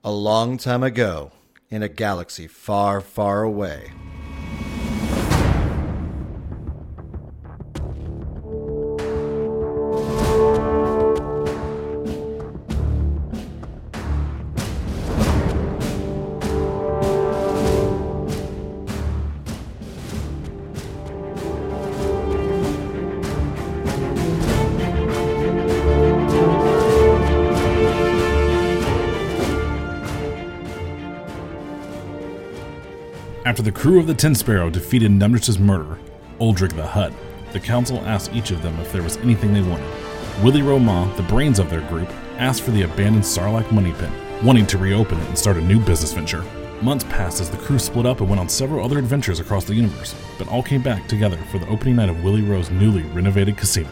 A long time ago, in a galaxy far, far away. After the crew of the Tin Sparrow defeated Numnus's murderer, Uldric the Hutt, the council asked each of them if there was anything they wanted. Willie Roma, the brains of their group, asked for the abandoned Sarlacc money pit, wanting to reopen it and start a new business venture. Months passed as the crew split up and went on several other adventures across the universe, but all came back together for the opening night of Willie Ro's newly renovated casino.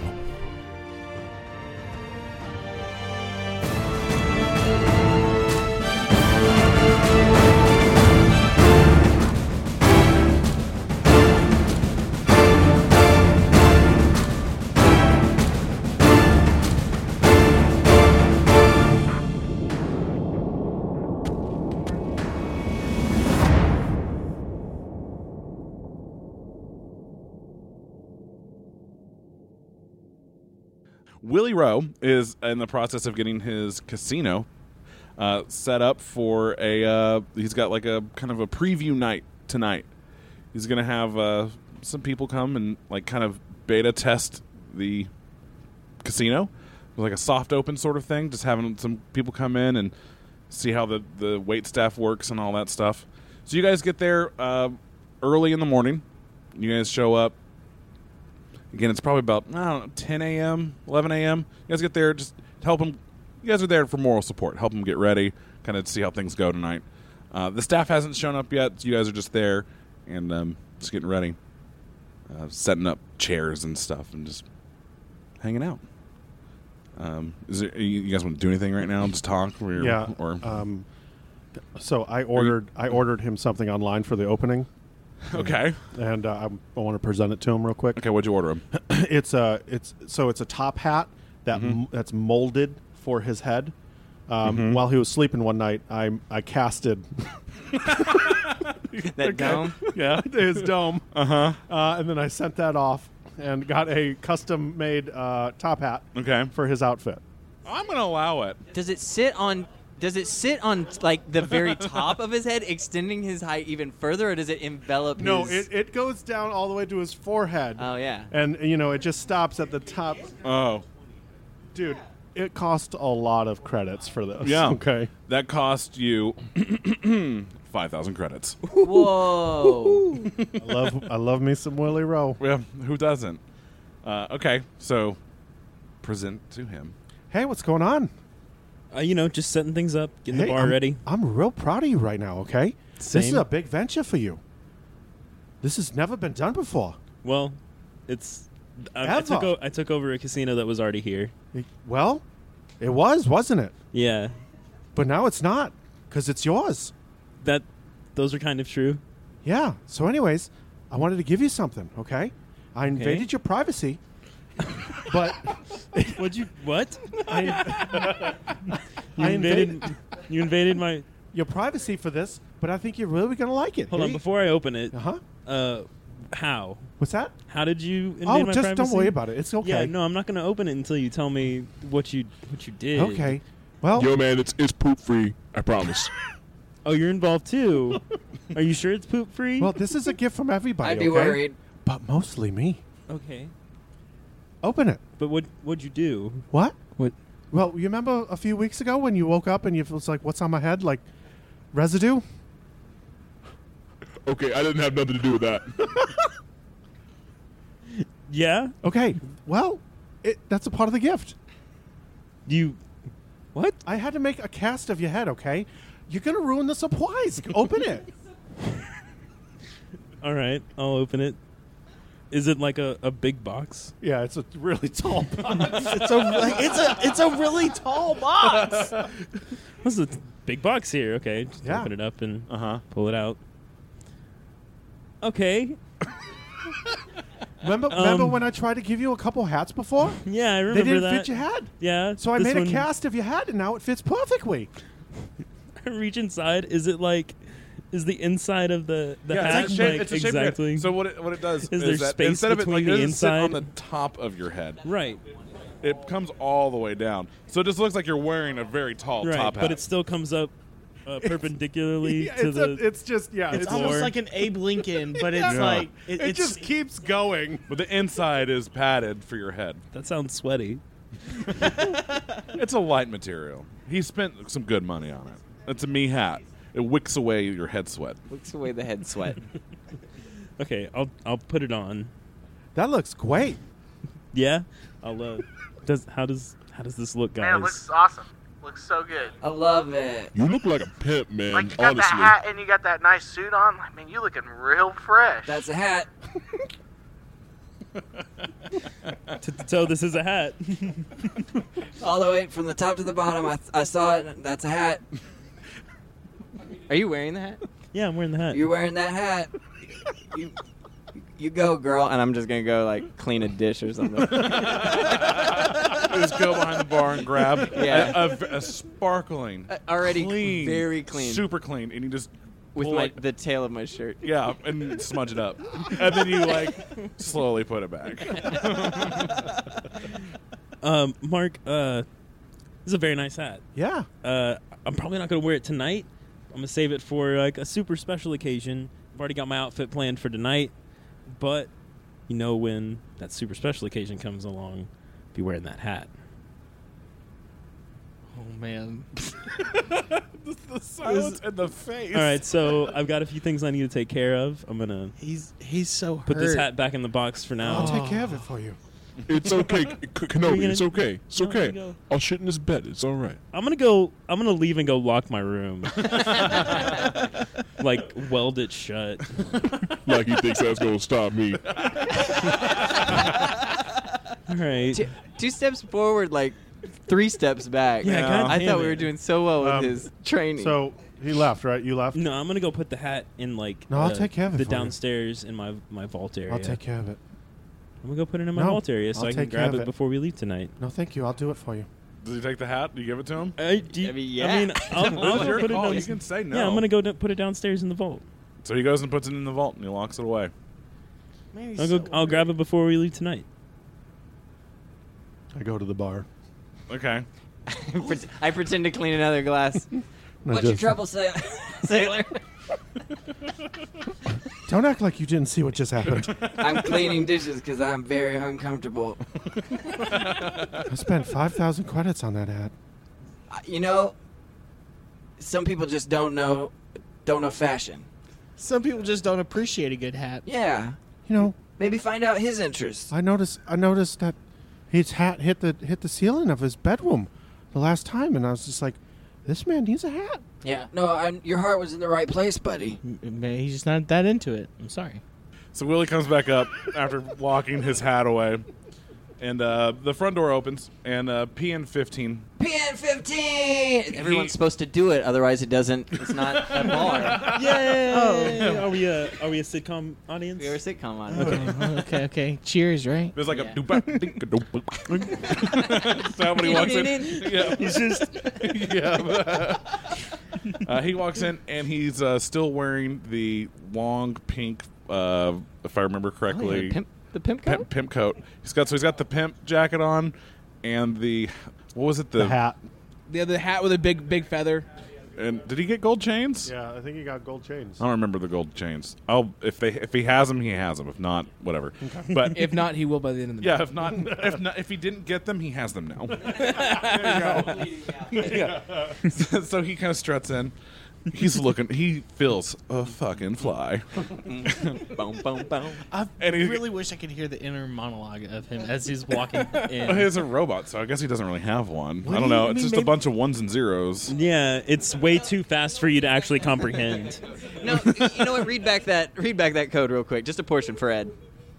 Willie Rowe is in the process of getting his casino set up for a. He's got like a kind of a preview night tonight. He's going to have some people come and like kind of beta test the casino, like a soft open sort of thing. Just having some people come in and see how the wait staff works and all that stuff. So you guys get there early in the morning. You guys show up. Again, it's probably about, 10 a.m., 11 a.m. You guys get there, just help them. You guys are there for moral support. Help them get ready, kind of see how things go tonight. The staff hasn't shown up yet, so you guys are just there and just getting ready. Setting up chairs and stuff and just hanging out. You guys want to do anything right now? Just talk? So I ordered him something online for the opening. Okay. And I want to present it to him real quick. Okay, what'd you order him? It's a top hat that that's molded for his head. While he was sleeping one night, I casted that dome. Yeah, his dome. And then I sent that off and got a custom made top hat. Okay. For his outfit. I'm gonna allow it. Does it sit on like the very top of his head, extending his height even further, or does it envelop No, his... it goes down all the way to his forehead. Oh, yeah. And, it just stops at the top. Oh. Dude, it cost a lot of credits for this. Yeah. Okay. That cost you 5,000 credits. Whoa. I love me some Willie Rowe. Yeah, who doesn't? Okay, so present to him. Hey, what's going on? Just setting things up, getting the bar ready. I'm real proud of you right now, okay? Same. This is a big venture for you. This has never been done before. Well, I took over a casino that was already here. Well, it wasn't it? Yeah. But now it's not, because it's yours. Those are kind of true. Yeah. So anyways, I wanted to give you something, okay? I invaded your privacy, but... What? You invaded my... Your privacy for this, but I think you're really going to like it. Hold on, before I open it. Uh-huh. How? What's that? How did you invade my privacy? Don't worry about it. It's okay. Yeah, no, I'm not going to open it until you tell me what you did. Okay. Well... Yo, man, it's poop-free. I promise. Oh, you're involved, too. Are you sure it's poop-free? Well, this is a gift from everybody, I'd be worried. But mostly me. Okay. Open it. But what'd you do? What? What? Well, you remember a few weeks ago when you woke up and you was like, what's on my head? Like, residue? Okay, I didn't have nothing to do with that. Yeah? Okay. Well, that's a part of the gift. What? I had to make a cast of your head, okay? You're going to ruin the supplies. Open it. All right, I'll open it. Is it like a big box? Yeah, it's a really tall box. It's a really tall box. What's the big box here? Okay, just Yeah. open it up and pull it out. Okay. Remember when I tried to give you a couple hats before? Yeah, I They remember didn't that. fit your head. Yeah. So I this made a one- cast of your head, and now it fits perfectly. I reach inside. Is it like? Is the inside of the hat it's a shape, exactly? So what it does Is there that space instead of it between like the it doesn't sit on inside? the top of your head, Right. it comes all the way down. So it just looks like you're wearing a very tall Right, top hat. but it still comes up perpendicularly to the. It's just It's floor. almost like an Abe Lincoln, but it's Yeah. like it just keeps going. But the inside is padded for your head. That sounds sweaty. It's a light material. He spent some good money on it. It's a me hat. It wicks away your head sweat. Looks away the head sweat. Okay, I'll put it on. That looks great. Yeah, I'll. How does this look, guys? Man, it looks awesome. Looks so good. I love it. You look like a pimp, man. Like you got honestly. that hat and you got that nice suit on. Like, man, you looking real fresh. That's a hat. So this is a hat. All the way from the top to the bottom. I saw it. That's a hat. Are you wearing the hat? Yeah, I'm wearing the hat. You're wearing that hat. You go, girl. And I'm just going to go, like, clean a dish or something. Just go behind the bar and grab a sparkling, Already clean, very clean. super clean, and you just With pull it, the tail of my shirt. yeah, and smudge it up, and then you like slowly put it back. Mark, this is a very nice hat. Yeah. I'm probably not going to wear it tonight. I'm going to save it for like a super special occasion. I've already got my outfit planned for tonight, but you know when that super special occasion comes along, be wearing that hat. oh man. The silence and the face. All right, so I've got a few things I need to take care of. I'm going to He's so hurt. put this hat back in the box for now. I'll take care of it for you. It's okay, Kenobi. It's okay. It's No, okay. you go. I'll shit in this bed. It's all right. I'm gonna leave and go lock my room. Like weld it shut. Like he thinks that's gonna stop me. All right. Two steps forward, like 3 steps back. Yeah, God I damn thought we it. were doing so well with Um, his training. So he left, right? You left? No, I'm gonna go put the hat in like No, I'll take care of it the for you. downstairs in my vault area. I'll take care of it. I'm gonna go put it in my No, vault area so I'll I can take care grab of it it. before we leave tonight. No, thank you. I'll do it for you. Does he take the hat? Do you give it to him? yeah. I'll It's your put it call. down. You can say no. Yeah, I'm gonna go put it downstairs in the vault. So he goes and puts it in the vault and he locks it away. Man, he's I'll grab it before we leave tonight. I go to the bar. Okay. I pretend to clean another glass. What's your trouble, sailor? Don't act like you didn't see what just happened. I'm cleaning dishes because I'm very uncomfortable. I spent 5,000 credits on that hat. You know, some people just don't know fashion. Some people just don't appreciate a good hat. Yeah, You know, maybe find out his interests. I noticed that his hat hit the ceiling of his bedroom the last time, and I was just like, this man needs a hat. Yeah, no, your heart was in the right place, buddy. Man, he's just not that into it. I'm sorry. So Willie comes back up after locking his hat away, and the front door opens, and PN15. PN15. Everyone's supposed to do it, otherwise it doesn't. It's not a bar. Yay! Are we a sitcom audience? We are a sitcom on. Okay. Cheers, right? There's like Yeah. a doop Somebody walks in. Yeah, He's just yeah. He walks in and he's still wearing the long pink, if I remember correctly, The pimp coat? pimp coat. He's got the pimp jacket on, and the what was it? The hat. The hat with a big feather. And did he get gold chains? Yeah, I think he got gold chains. I don't remember the gold chains. If he has them, he has them. If not, whatever. But If not, he will by the end of the yeah, if he didn't get them, he has them now. Yeah. So he kind of struts in. He feels a fucking fly. Boom, boom, boom. I And he- really wish I could hear the inner monologue of him as he's walking in. He's a robot, so I guess he doesn't really have one. What I do don't you know. mean It's just a maybe- bunch of ones and zeros. yeah. It's way too fast for you to actually comprehend. No, you know what? Read back that code real quick. Just a portion for Ed.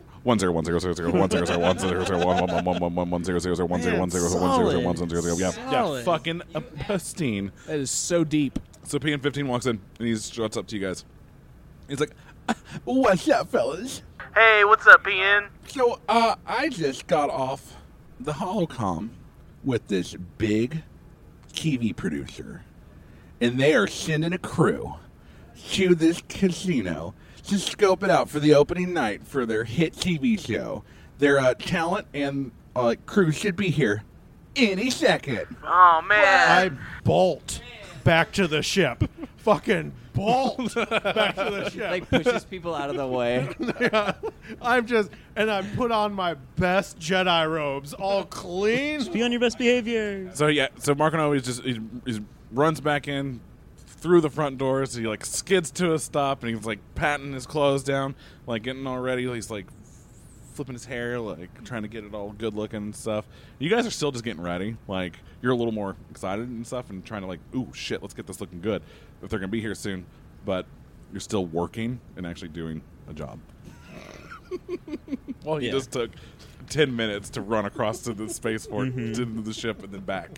1-0-1-0-0-1-0-0-1-0-0-1-0-0-1-0-0-1-0-0-1-0-0-1-0-0. Yeah, Solid. fucking a pristine. That is so deep. So PN15 walks in and he struts up to you guys. He's like, "What's up, fellas? Hey, what's up, PN? So, I just got off the holocom with this big TV producer, and they are sending a crew to this casino to scope it out for the opening night for their hit TV show. Their talent and crew should be here any second. Oh man. I bolt back to the ship. Fucking bolt back to the ship. Like pushes people out of the way. Yeah. I put on my best Jedi robes, all clean. Be on your best behavior. So Mark he runs back in through the front doors. He like skids to a stop, and he's like patting his clothes down, like getting all ready. He's like flipping his hair, like trying to get it all good looking and stuff. You guys are still just getting ready. Like you're a little more excited and stuff, and trying to like, ooh shit, let's get this looking good if they're gonna be here soon. But you're still working and actually doing a job. Well, he just took 10 minutes to run across to the spaceport, to the ship, and then back.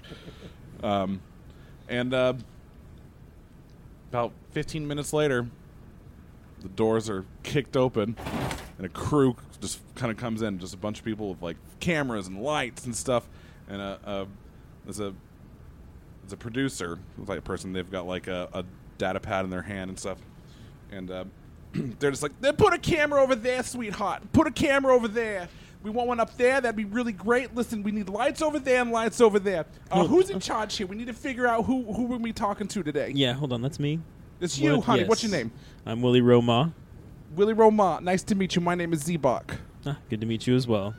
About 15 minutes later, the doors are kicked open, and a crew just kind of comes in. Just a bunch of people with like cameras and lights and stuff. And there's a producer, like a person. They've got like a data pad in their hand and stuff. And they're just like, put a camera over there, sweetheart. Put a camera over there. We want one up there. That'd be really great. Listen, we need lights over there and lights over there. Who's in charge here? We need to figure out who we're be talking to today. Yeah, hold on. That's me. It's you, honey. Yes. What's your name? I'm Willie Roma. Willie Roma. Nice to meet you. My name is Zebok. Good to meet you as well.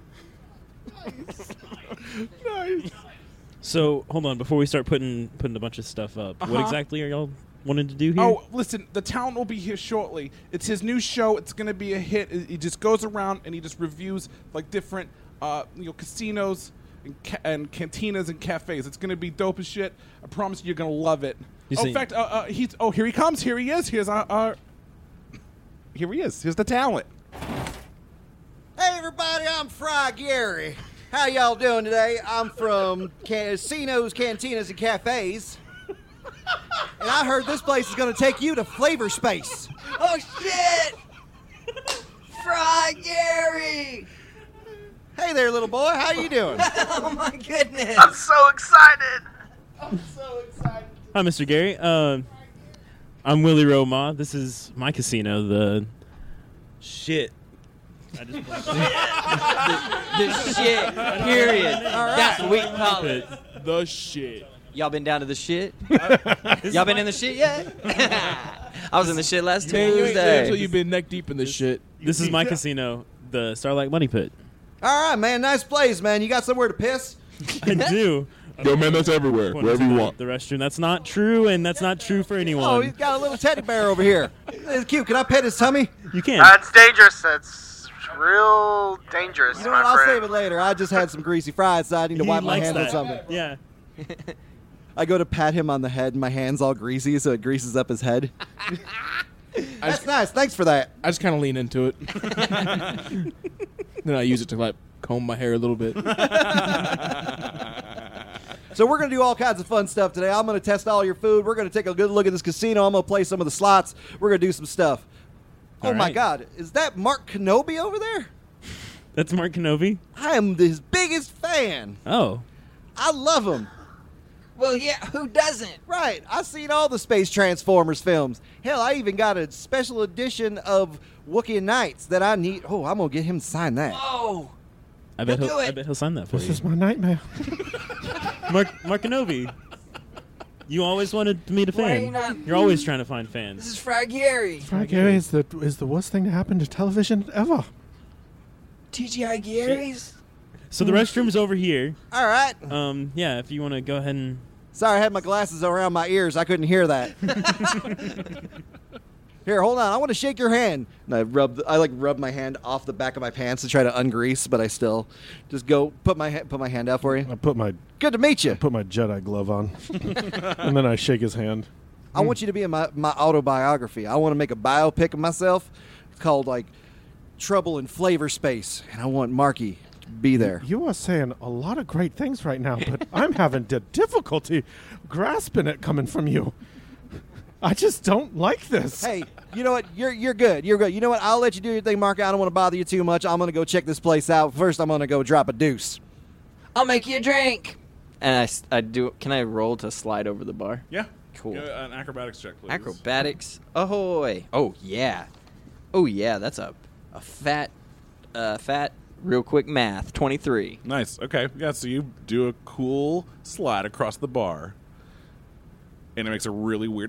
Nice. So, hold on. Before we start putting a bunch of stuff up, what exactly are y'all wanting to do here? Oh, listen, the talent will be here shortly. It's his new show. It's going to be a hit. He just goes around and he just reviews like different casinos and cantinas and cafes. It's going to be dope as shit. I promise you're going to love it. In fact, here he comes. Here he is. Here he is. Here's the talent. Hey everybody, I'm Fry Gary. How y'all doing today? I'm from casinos, cantinas, and cafes. And I heard this place is going to take you to Flavor Space. Oh, shit! Fry Gary! Hey there, little boy. How you doing? Oh, my goodness. I'm so excited. Hi, Mr. Gary. I'm Willie Roma. This is my casino, the shit. I just The shit, period. That's what we call it. The shit. Y'all been down to the shit? Y'all been in the shit yet? I was in the shit last Tuesday. Until you've been neck deep in the shit. This is my casino, the Starlight Money Pit. All right, man. Nice place, man. You got somewhere to piss? I do. Yo, man, that's everywhere. Wherever you want. The restroom. That's not true, and that's not true for anyone. Oh, he's got a little teddy bear over here. It's cute. Can I pet his tummy? You can. That's dangerous. That's real dangerous, You know my what? I'll friend. save it later. I just had some greasy fries, so I need to He wipe my likes hands on that. something. Yeah. I go to pat him on the head, and my hand's all greasy, so it greases up his head. That's nice. Thanks for that. I just kind of lean into it. Then I use it to like comb my hair a little bit. So we're going to do all kinds of fun stuff today. I'm going to test all your food. We're going to take a good look at this casino. I'm going to play some of the slots. We're going to do some stuff. Oh, All my right. God. Is that Mark Kenobi over there? That's Mark Kenobi. I am his biggest fan. Oh. I love him. Well, yeah, who doesn't? Right. I've seen all the Space Transformers films. Hell, I even got a special edition of Wookiee Nights that I need. Oh, I'm going to get him to sign that. Oh, I bet do it. I bet he'll sign that for This you. is my nightmare. Mark Kenobi. You always wanted to meet a Why are you fan. not- You're always trying to find this fans. is Fry Gary. Frank Gary is the worst thing to happen to television ever. TGI Gary's? So the restroom's over here. All right. Yeah, if you want to go ahead and... Sorry, I had my glasses around my ears. I couldn't hear that. Here, hold on. I want to shake your hand. And I rub my hand off the back of my pants to try to ungrease, but I still just go put my hand out for you. I put my Good to meet you. Jedi glove on, and then I shake his hand. I want you to be in my autobiography. I want to make a biopic of myself. It's called like Trouble in Flavor Space, and I want Marky to be there. You are saying a lot of great things right now, but I'm having difficulty grasping it coming from you. I just don't like this. Hey, you know what? You're good. You're good. You know what? I'll let you do your thing, Marky. I don't want to bother you too much. I'm gonna go check this place out. First, I'm gonna go drop a deuce. I'll make you a drink. And I do. Can I roll to slide over the bar? Yeah. Cool. An acrobatics check, please. Acrobatics, ahoy! Oh yeah, oh yeah. That's a fat, real quick math. 23. Nice. Okay. Yeah. So you do a cool slide across the bar, and it makes a really weird.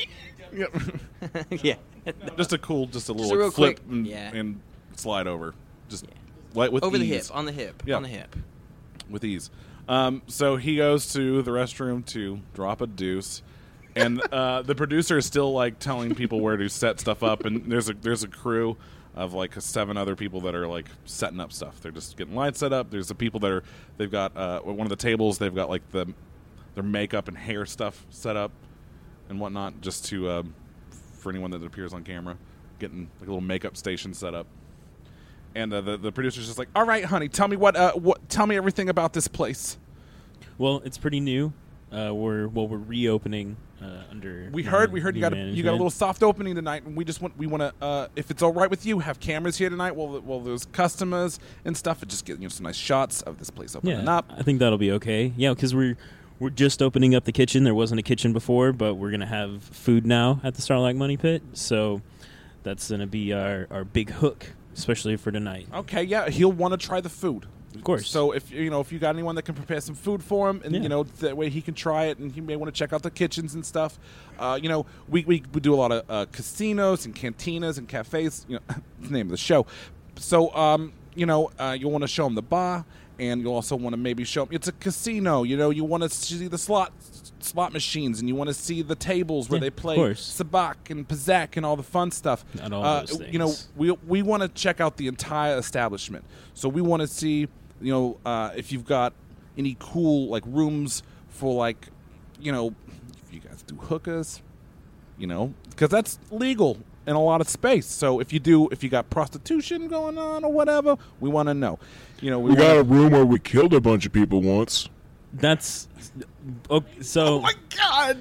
Yeah. Just a little real flip quick- and, yeah. and slide over. Just with Over the ease. hip, on the hip, Yeah. on the hip. With ease. So he goes to the restroom to drop a deuce, and the producer is still like telling people where to set stuff up, and there's a crew of like 7 other people that are like setting up stuff. They're just getting lights set up. There's the people that they've got one of the tables. They've got like their makeup and hair stuff set up and whatnot, just to for anyone that appears on camera, getting like a little makeup station set up. And the producer's just like, "All right, honey, tell me tell me everything about this place." Well, it's pretty new. We're reopening under. We heard new you got a management. little soft opening tonight, and we want to if it's all right with you, have cameras here tonight. Well, there's customers and stuff, and just get some nice shots of this place opening up. I think that'll be okay. Yeah, because we're just opening up the kitchen. There wasn't a kitchen before, but we're gonna have food now at the Starlight Money Pit. So that's gonna be our big hook, especially for tonight. Okay, yeah, he'll want to try the food. Of course. So if you got anyone that can prepare some food for him, and that way he can try it, and he may want to check out the kitchens and stuff. We do a lot of casinos and cantinas and cafes. The name of the show. So you'll want to show him the bar, and you'll also want to maybe show him it's a casino. You want to see the slot machines, and you want to see the tables where they play sabak and pazak and all the fun stuff. Not all those things. We want to check out the entire establishment. So we want to see, if you've got any cool like rooms for like, if you guys do hookahs, because that's legal in a lot of space. So if you got prostitution going on or whatever, we want to know. We got a room where we killed a bunch of people once. That's so. Oh my God!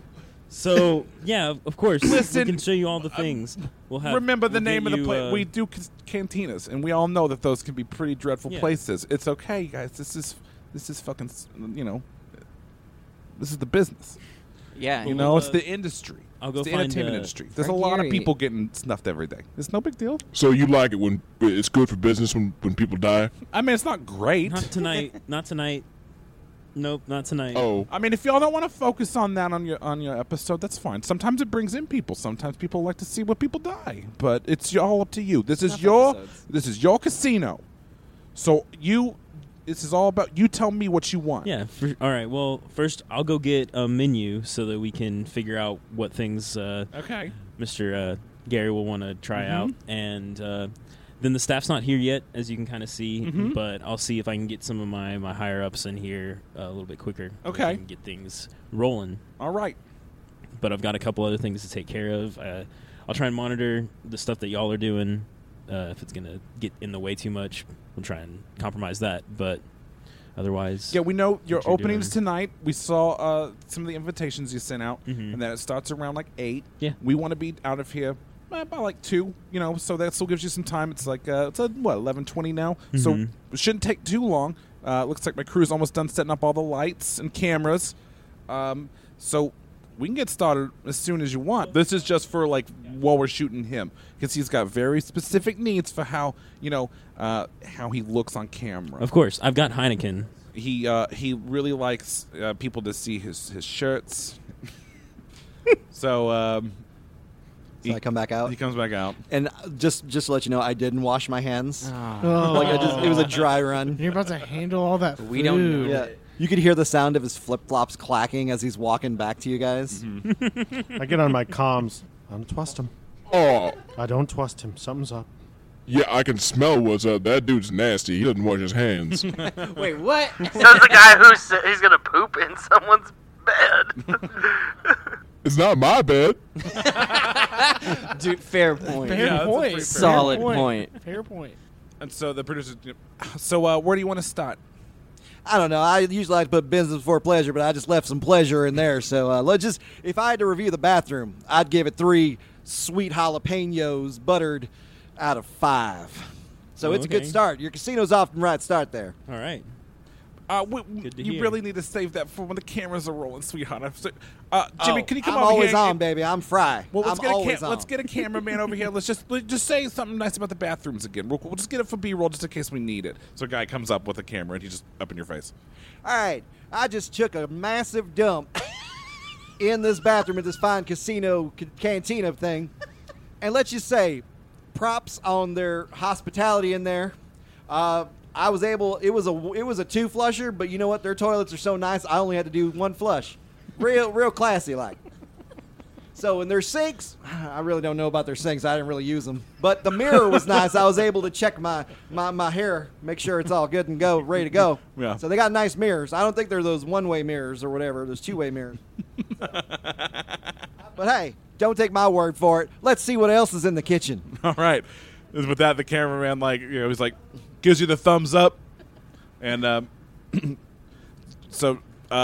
So yeah, of course. Listen, we can show you all the things. Remember the name of the get place. you, We do cantinas, and we all know that those can be pretty dreadful Yeah. places. It's okay, guys. This is fucking. This is the business. Yeah. It's the industry. I'll go it's the find, entertainment industry. There's a Frank lot of Gehry. people getting snuffed every day. It's no big deal. So you like it when it's good for business when people die? I mean, it's not great. Not tonight. Not tonight. Nope, not tonight. Oh, I mean, if y'all don't want to focus on that on your episode, that's fine. Sometimes it brings in people. Sometimes people like to see what people die. But it's all up to you. This is your casino. So this is all about you. Tell me what you want. Yeah. All right. Well, first I'll go get a menu so that we can figure out what things Okay. Mr. Gary will want to try Mm-hmm. out, and then the staff's not here yet, as you can kind of see. Mhm. But I'll see if I can get some of my higher ups in here a little bit quicker. so we Okay. can get things rolling. All right. But I've got a couple other things to take care of. I'll try and monitor the stuff that y'all are doing. If it's gonna get in the way too much, we'll try and compromise that. But otherwise, Yeah, we know your what you're openings doing. tonight. We saw some of the invitations you sent out, Mhm. and then it starts around like 8. Yeah. We want to be out of here by like 2. So that still gives you some time. It's like 11:20 now, so Mhm. it shouldn't take too long. Looks like my crew's almost done setting up all the lights and cameras. So we can get started as soon as you want. This is just for like while we're shooting him, because he's got very specific needs for how he looks on camera. of course, I've got Heineken. He really likes people to see his shirts. So So I come back out. he comes back out. And just to let you know, I didn't wash my hands. Oh. Like it was a dry run. You're about to handle all that food. We don't know. Yeah. You could hear the sound of his flip-flops clacking as he's walking back to you guys. I get on my comms. I don't trust him. oh, I don't trust him. Something's up. yeah, I can smell what's up. That dude's nasty. He doesn't wash his hands. Wait, what? Says the guy who said he's gonna poop in someone's bed. It's not my bed. Dude, fair point. Fair Yeah, that's a point. pretty fair Solid point. Fair point. And so the producer. So where do you want to start? I don't know. I usually like to put business before pleasure, but I just left some pleasure in there. So if I had to review the bathroom, I'd give it 3 sweet jalapenos buttered out of 5. So it's a good Okay. start. Your casino's off to the right start there. All right. Good to You hear. really need to save that for when the cameras are rolling, sweetheart. Jimmy, can you come I'm over always here? on, baby. I'm Fry. Well, I'm always on. let's get a cameraman over here. Let's just say something nice about the bathrooms again. We'll just get it for B-roll just in case we need it. So a guy comes up with a camera and he's just up in your face. All right, I just took a massive dump in this bathroom at this fine casino cantina thing, and let's just say, props on their hospitality in there. I was able. It was a 2 flusher, but you know what? Their toilets are so nice. I only had to do 1 flush. Real classy like. So in their sinks, I really don't know about their sinks. I didn't really use them, but the mirror was nice. I was able to check my hair, make sure it's all good and go, ready to go. Yeah. So they got nice mirrors. I don't think they're those 1-way mirrors or whatever. There's 2-way mirrors. But hey, don't take my word for it. Let's see what else is in the kitchen. All right. With that, the cameraman, he's like, gives you the thumbs up. And so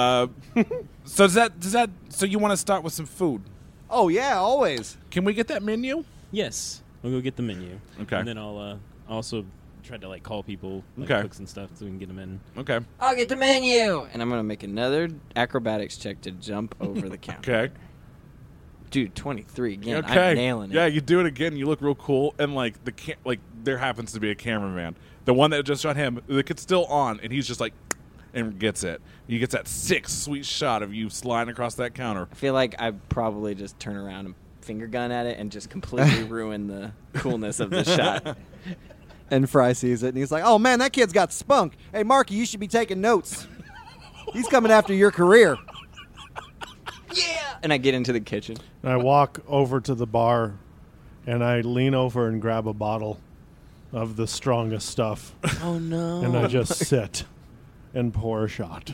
you want to start with some food? Oh yeah, always. Can we get that menu? Yes, we'll go get the menu. Okay. And then I'll also try to call people, Okay. cooks and stuff, so we can get them in. Okay. I'll get the menu, and I'm gonna make another acrobatics check to jump over the counter. Okay. Dude, 23 again. Okay. I'm nailing it. Yeah, you do it again. You look real cool, and there happens to be a cameraman. The one that just shot him, the kid's still on, and he's just and gets it. He gets that sick, sweet shot of you sliding across that counter. I feel like I'd probably just turn around and finger gun at it and just completely ruin the coolness of the shot. And Fry sees it, and he's like, "Oh man, that kid's got spunk. Hey, Marky, you should be taking notes. He's coming after your career." Yeah! And I get into the kitchen. And I walk over to the bar, and I lean over and grab a bottle of the strongest stuff, Oh, no. and I just sit and pour a shot.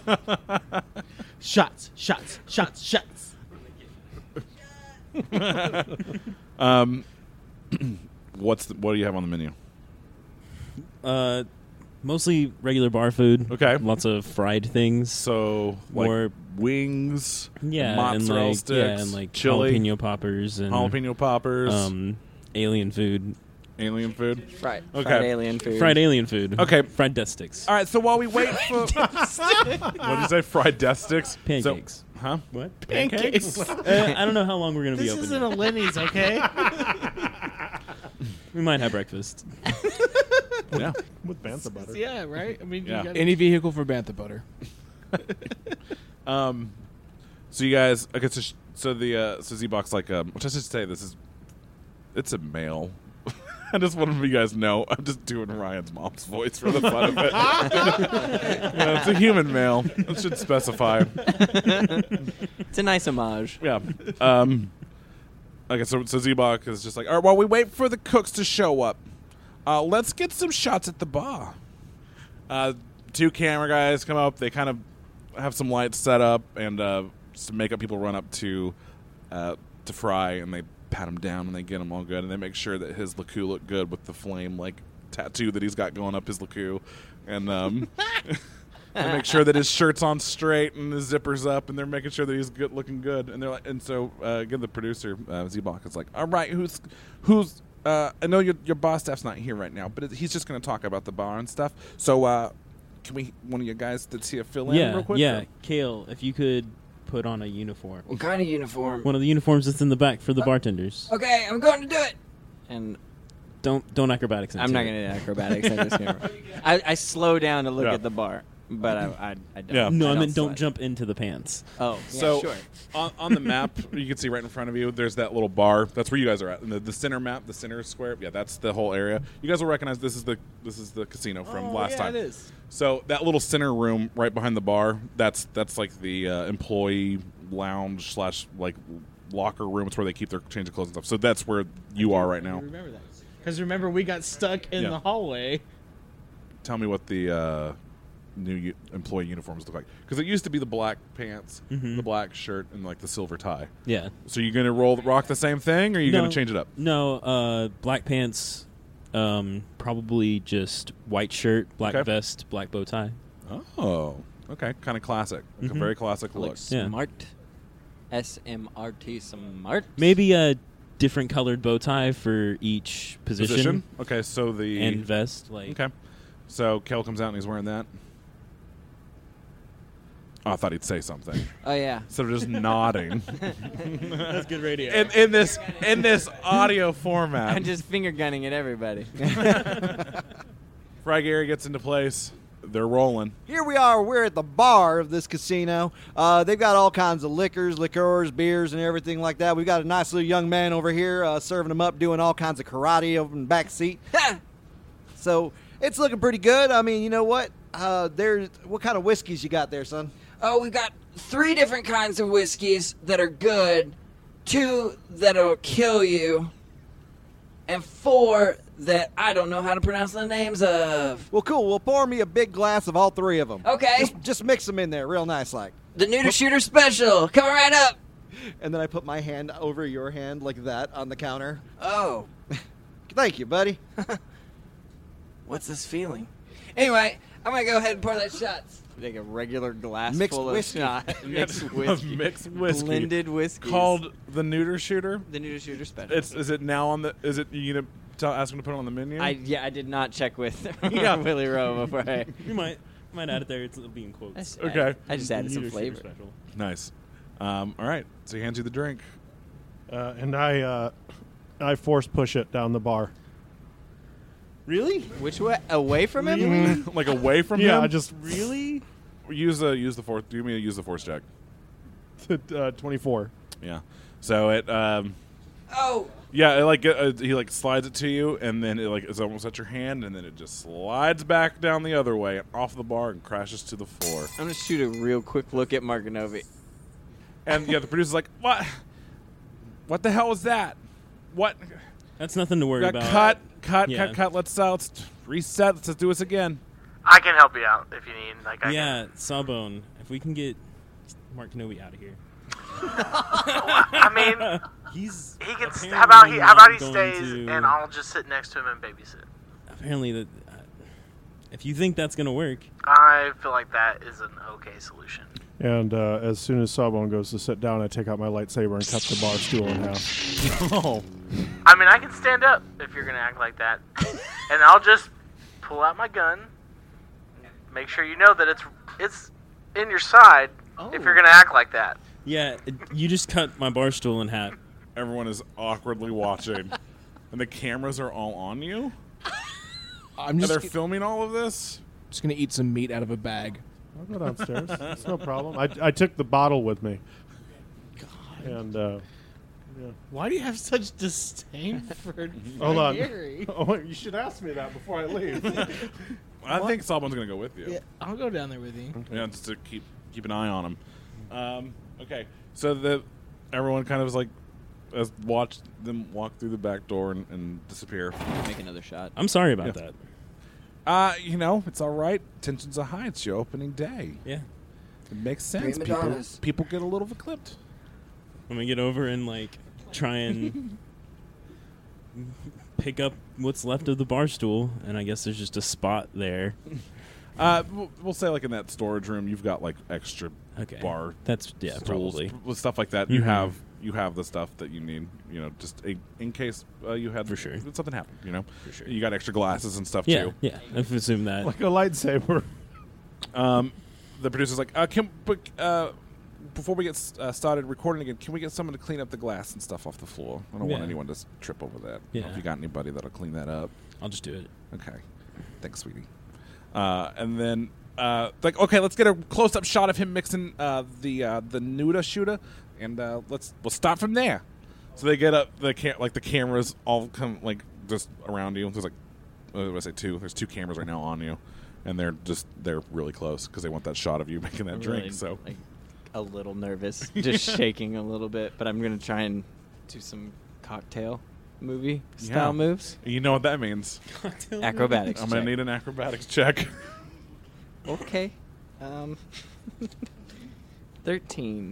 Shots. What do you have on the menu? Mostly regular bar food. Okay. Lots of fried things. So, Or- wings, Yeah, mozzarella and sticks, and chili, jalapeno poppers and jalapeno poppers, alien food. alien food. Fried alien food. Fried alien food. Okay. Fried death sticks. All right, so while we wait for... What did you say? Fried death sticks? Pancakes. So, huh? What? Pancakes. I don't know how long we're going to be This open. isn't a Lenny's, okay? We might have breakfast. Yeah. With bantha butter. Yeah, right? I mean, Yeah. you gotta Any vehicle for bantha butter. So you guys... Okay, so Z-Box, which I should say, it's a male... I just wanted you guys to know I'm just doing Ryan's mom's voice for the fun of it. Yeah, it's a human male. It should specify. It's a nice homage. Yeah. Okay, so Z-Bach is just like, all right, while we wait for the cooks to show up, let's get some shots at the bar. 2 camera guys come up. They kind of have some lights set up, and some makeup people run up to Fry, and they pat him down, and they get him all good, and they make sure that his LeCou look good with the flame tattoo that he's got going up his LeCou, and they make sure that his shirt's on straight and his zipper's up, and they're making sure that he's good, looking good. And they're like, and so again, the producer Z-Bach is like, all right, who's I know your boss staff's not here right now, but he's just going to talk about the bar and stuff. So can one of you guys that's here fill in real quick? Yeah. Kale, if you could put on a uniform. What kind of uniform? One of the uniforms that's in the back for the bartenders. Okay, I'm going to do it. And Don't acrobatics into I'm not it. going to do acrobatics. I just I slow down to look at the bar, but I don't. Yeah. No, I meant slide. don't jump into the pants. Oh, yeah, So sure. on the map, you can see right in front of you, there's that little bar. That's where you guys are at. And the center map, the center square, yeah, that's the whole area. You guys will recognize this is the casino from last time. it is. So that little center room right behind the bar, that's like the employee lounge / locker room. It's where they keep their change of clothes and stuff. So that's where you are right now. Remember that. Because remember, we got stuck in Yeah. the hallway. Tell me what the new employee uniforms look like, because it used to be the black pants, the black shirt, and the silver tie. Yeah. So you're gonna rock the same thing, or are you gonna change it up? No, black pants, probably just white shirt, black Okay. vest, black bow tie. Oh, okay, kind of classic, a very classic look. Yeah. Smart. SMRT smart. Maybe a different colored bow tie for each position. Okay, so the and vest. Okay, so Kel comes out and he's wearing that. Oh, I thought he'd say something. Oh yeah. Instead of just nodding. That's good radio. In this audio format. I'm just finger gunning at everybody. Fry Gary gets into place. They're rolling. Here we are. We're at the bar of this casino. They've got all kinds of liquors, beers, and everything like that. We've got a nice little young man over here serving them up, doing all kinds of karate over in the back seat. So it's looking pretty good. I mean, you know what? What kind of whiskeys you got there, son? Oh, we've got 3 different kinds of whiskeys that are good, 2 that'll kill you, and 4 that I don't know how to pronounce the names of. Well, cool. Well, pour me a big glass of all 3 of them. Okay. Just mix them in there real nice like. The Neuter Shooter Special. Coming right up. And then I put my hand over your hand like that on the counter. Oh. Thank you, buddy. What's this feeling? Anyway, I'm going to go ahead and pour that shots. Take a regular glass Mixed full whiskey. of shot. Mixed whiskey. Mixed whiskey. Blended whiskey. Called the Neuter Shooter. The Neuter Shooter Special. Is it now on the? Is it you gonna ask him to put it on the menu? I did not check with Yeah. Willie Rowe before I. You might add it there. It'll be in quotes. Okay. I just added some Neuter Shooter flavor. Special. Nice. All right. So he hands you the drink. And I force push it down the bar. Really? Which way? Away from him? Like away from Yeah, him. I just Really? use the force. Do me to use the force check. 24. Yeah. So it. Oh. Yeah. He slides it to you, and then it is almost at your hand, and then it just slides back down the other way, off the bar, and crashes to the floor. I'm going to shoot a real quick look at Marganovi. And yeah, the producer's like, "What? What the hell was that? What? That's nothing to worry Got about. cut. Yeah. Let's reset. Let's do this again." I can help you out if you need. Yeah, Sawbone. If we can get Mark Kenobi out of here. I mean, he can. apparently How about he not going stays to- and I'll just sit next to him and babysit. Apparently, if you think that's gonna work, I feel like that is an okay solution. And as soon as Sawbone goes to sit down, I take out my lightsaber and cut the bar stool in half. Oh. I mean, I can stand up if you're gonna act like that, and I'll just pull out my gun. Make sure you know that it's in your side if you're gonna act like that. yeah, you just cut my bar stool in half. Everyone is awkwardly watching, and the cameras are all on you. I'm They're just filming all of this. gonna eat some meat out of a bag. I'll go downstairs. It's no problem. I took the bottle with me. God. And yeah. Why do you have such disdain for Hold on. Gary? Oh, you should ask me that before I leave. I think Sawbone's gonna go with you. Yeah, I'll go down there with you. Yeah, just to keep an eye on him. Okay, so everyone kind of is has watched them walk through the back door and disappear. Make another shot. I'm sorry about that. It's all right. Tensions are high. It's your opening day. Yeah. It makes sense. Prima donnas. People get a little clipped. I'm gonna get over and try and pick up what's left of the bar stool, and I guess there's just a spot there. We'll say in that storage room, you've got extra bar. That's stools, probably with stuff like that. Mhm. You have the stuff that you need. Just in case you had For sure. something happened. For sure. You got extra glasses and stuff Yeah, too. yeah. I've assumed that. Like a lightsaber. The producer's like, before we get started recording again, can we get someone to clean up the glass and stuff off the floor? I don't want Yeah. anyone to trip over that. Yeah. If you got anybody that'll clean that up. I'll just do it. Okay. Thanks, sweetie. And then, okay, let's get a close-up shot of him mixing the Nuda shooter, and we'll start from there. So they get up the cameras all come just around you. There's what did I say, 2? There's 2 cameras right now on you, and they're really close because they want that shot of you making that drink. Really, So a little nervous, just shaking a little bit, but I'm gonna try and do some cocktail movie style moves. You know what that means? Acrobatics. I'm gonna check. need an acrobatics check. Okay. 13.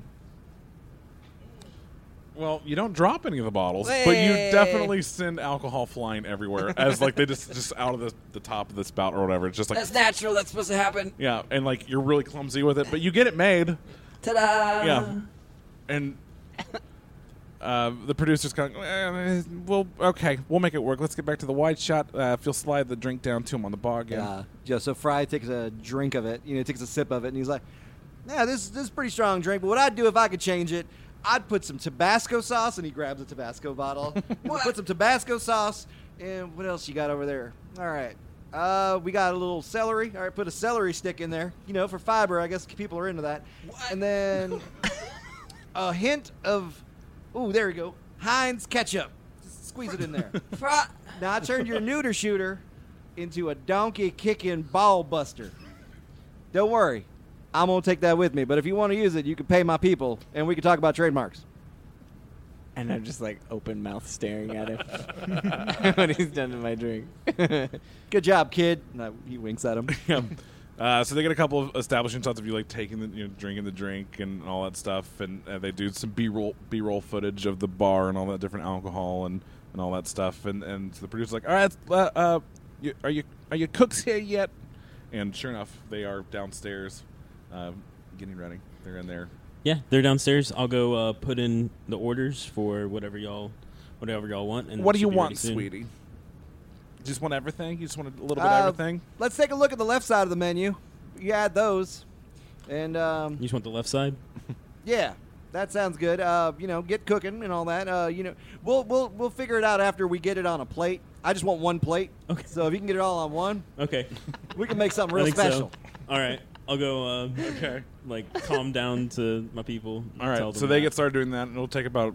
Well, you don't drop any of the bottles, but you Hey! definitely send alcohol flying everywhere as they just out of the top of the spout or whatever. It's just That's natural. That's supposed to happen. yeah, and you're really clumsy with it, but you get it made. Ta-da! Yeah, and the producer's kind of, we'll make it work. Let's get back to the wide shot. If you'll slide the drink down to him on the bar again. Yeah. So Fry takes a drink of it. Takes a sip of it, and he's like, Yeah, this is a pretty strong drink, but what I'd do if I could change it, I'd put some Tabasco sauce, and he grabs a Tabasco bottle. Put some Tabasco sauce, and what else you got over there? All right. We got a little celery. All right, put a celery stick in there, for fiber. I guess people are into that. What? And then a hint of, there we go, Heinz ketchup. Just squeeze it in there. Now I turned your neuter shooter into a donkey kicking ball buster. Don't worry. I'm going to take that with me. But if you want to use it, you can pay my people, and we can talk about trademarks. And I'm just like open mouth staring at him when he's done to my drink. Good job, kid. No, he winks at him. So they get a couple of establishing shots of you like taking the, drinking the drink and all that stuff, and they do some B-roll footage of the bar and all that different alcohol and all that stuff, and the producer's like, all right, are you cooks here yet? And sure enough, they are downstairs, getting ready. They're in there. Yeah, they're downstairs. I'll go put in the orders for whatever y'all want. And what do you should be ready want, soon. sweetie? You just want everything? You just want a little bit of everything? Let's take a look at the left side of the menu. You add those, and You just want the left side? yeah, that sounds good. Get cooking and all that. We'll figure it out after we get it on a plate. I just want one plate. Okay. So if you can get it all on one, Okay. we can make something I real think special. so. All right. I'll go Okay. calm down to my people. All right, tell so them they that. get started doing that, and it'll take about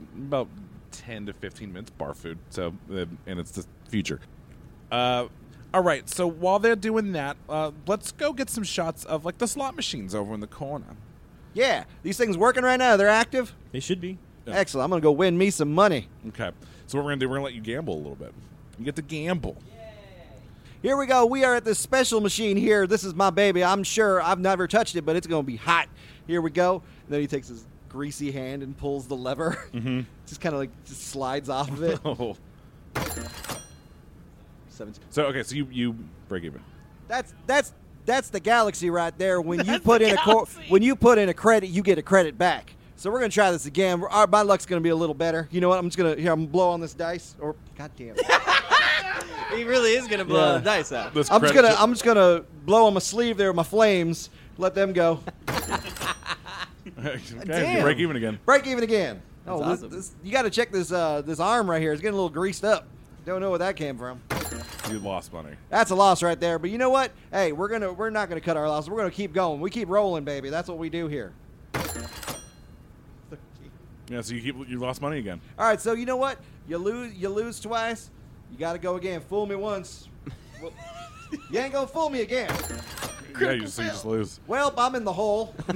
10 to 15 minutes, bar food. So, and it's the future. All right, so while they're doing that, let's go get some shots of like the slot machines over in the corner. Yeah, these things working right now. They're active. They should be. Yeah. Excellent. I'm gonna go win me some money. Okay, so what we're gonna do? We're gonna let you gamble a little bit. You get to gamble. Here we go. We are at this special machine here. This is my baby. I'm sure I've never touched it, but it's going to be hot. Here we go. And then he takes his greasy hand and pulls the lever. Mm-hmm. Just kind of just slides off of it. Oh. 17. So okay, so you break even. That's the galaxy right there. When you put in when you put in a credit, you get a credit back. So we're gonna try this again. My luck's gonna be a little better. You know what? I'm gonna blow on this dice. Or goddamn. He really is gonna blow the dice out. I'm just gonna blow on my sleeve there with my flames. Let them go. Okay, Damn. break even again. Break even again. That's awesome. You got to check this arm right here. It's getting a little greased up. Don't know where that came from. You lost money. That's a loss right there. But you know what? Hey, we're not gonna cut our losses. We're gonna keep going. We keep rolling, baby. That's what we do here. Yeah, so you lost money again. All right. So you know what? You lose twice. You got to go again. Fool me once. Well, you ain't gonna fool me again. Yeah, you just lose. Well, I'm in the hole. I'm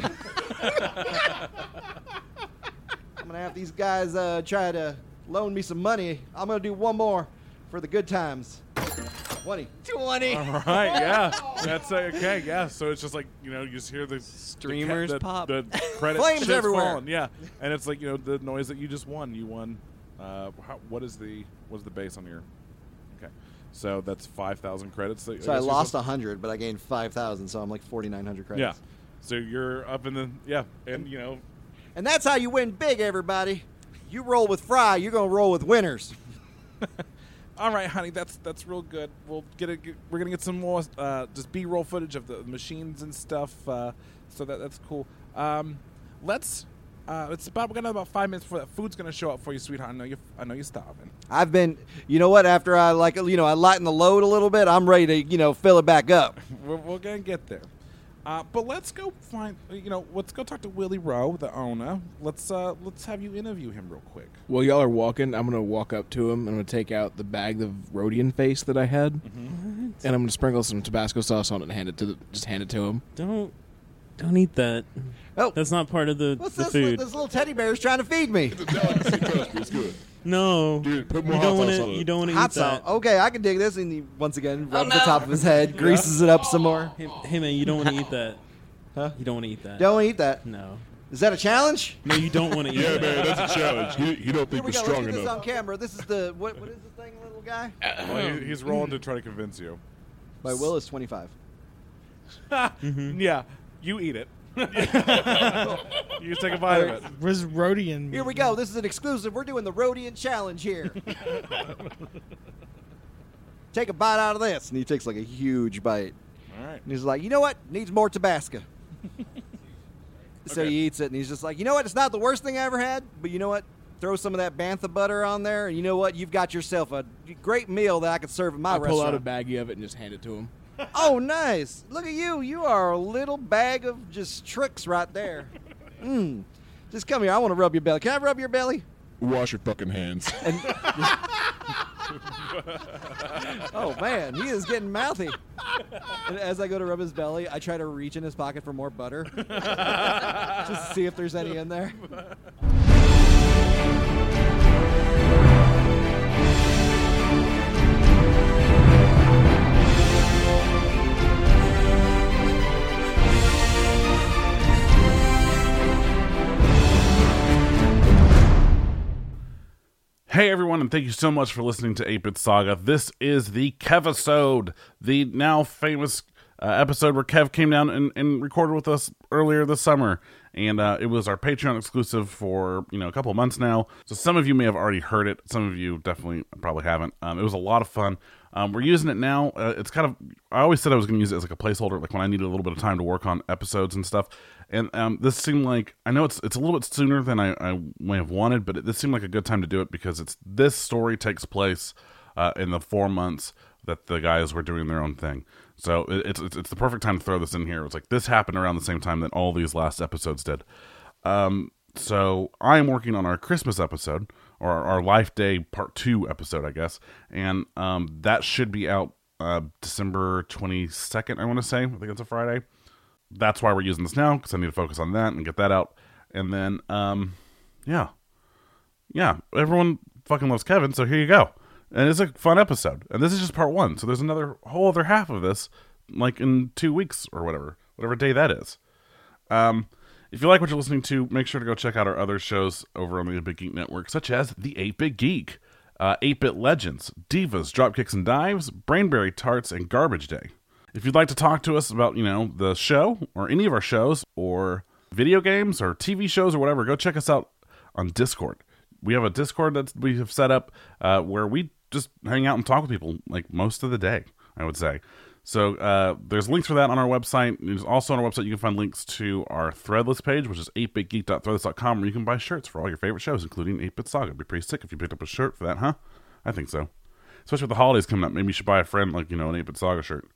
gonna have these guys try to loan me some money. I'm gonna do one more for the good times. 20. All right, yeah, that's okay. Yeah, so it's just like you just hear the Streamers pop. the credit Flames shit's everywhere. falling, yeah, and it's like the noise that you just won. You won. What's the base on your? Okay, so that's 5,000 credits. So I lost 100, but I gained 5,000, so I'm like 4,900 credits. Yeah, so you're up in the and And that's how you win big, everybody. You roll with Fry, you're gonna roll with winners. All right, honey, that's real good. We're gonna get some more just B-roll footage of the machines and stuff. So that's cool. It's about we're gonna have about 5 minutes before that food's gonna show up for you, sweetheart. I know you're starving. I've been, you know what? After I I lighten the load a little bit, I'm ready to fill it back up. We're gonna get there. But let's go let's go talk to Willie Rowe, the owner. Let's have you interview him real quick. While y'all are walking, I'm going to walk up to him. I'm going to take out the bag of Rhodian face that I had, and I'm going to sprinkle some Tabasco sauce on it and hand it to him. Don't eat that. Oh. That's not part of the What's food. this little teddy bear's trying to feed me? It's good. No. Dude, put more you hot don't sauce wanna- on it. You don't want to Hot eat that. sauce. Okay, I can dig this. And he once again rubs the top of his head, greases it up some more. Hey man, you don't want to eat that. Huh? You don't want to eat that. Don't eat that. No. Is that a challenge? No, you don't want to eat Yeah, that. man, that's a challenge. He don't Here think we you're go. strong Let's get this enough. on camera. This is the what is the thing, little guy? Well, he's rolling to try to convince you. My will is 25. Yeah, you eat it. You take a bite of it. Where's Rhodian? Here we go. This is an exclusive. We're doing the Rhodian challenge here. Take a bite out of this, and he takes like a huge bite. All right. And he's like, you know what? Needs more Tabasco. So he eats it, and he's just like, you know what? It's not the worst thing I ever had, but you know what? Throw some of that bantha butter on there, and you know what? You've got yourself a great meal that I could serve in my I pull restaurant. out a baggie of it and just hand it to him. Oh, nice. Look at you. You are a little bag of just tricks right there. Just come here. I want to rub your belly. Can I rub your belly? Wash your fucking hands. And oh, man. He is getting mouthy. And as I go to rub his belly, I try to reach in his pocket for more butter. Just to see if there's any in there. Hey everyone, and thank you so much for listening to 8-Bit Saga. This is the Kevisode, the now famous episode where Kev came down and recorded with us earlier this summer. And it was our Patreon exclusive for, a couple of months now. So some of you may have already heard it. Some of you definitely probably haven't. It was a lot of fun. We're using it now. It's kind of, I always said I was going to use it as like a placeholder, like when I needed a little bit of time to work on episodes and stuff. And this seemed like, I know it's a little bit sooner than I may have wanted, but this seemed like a good time to do it because this story takes place in the 4 months that the guys were doing their own thing. So it's the perfect time to throw this in here. It's like this happened around the same time that all these last episodes did. So I am working on our Christmas episode, or our Life Day Part 2 episode, I guess. And that should be out December 22nd, I want to say. I think it's a Friday. That's why we're using this now, because I need to focus on that and get that out. And then, yeah, everyone fucking loves Kevin, so here you go. And it's a fun episode. And this is just part 1, so there's another whole other half of this, like in 2 weeks or whatever day that is. If you like what you're listening to, make sure to go check out our other shows over on the 8-Bit Geek Network, such as The 8-Bit Geek, 8-Bit Legends, Divas, Dropkicks and Dives, Brainberry Tarts, and Garbage Day. If you'd like to talk to us about, the show or any of our shows or video games or TV shows or whatever, go check us out on Discord. We have a Discord that we have set up where we just hang out and talk with people like most of the day, I would say. So there's links for that on our website. There's also on our website you can find links to our Threadless page, which is 8bitgeek.threadless.com, where you can buy shirts for all your favorite shows, including 8-Bit Saga. It'd be pretty sick if you picked up a shirt for that, huh? I think so. Especially with the holidays coming up. Maybe you should buy a friend an 8-Bit Saga shirt.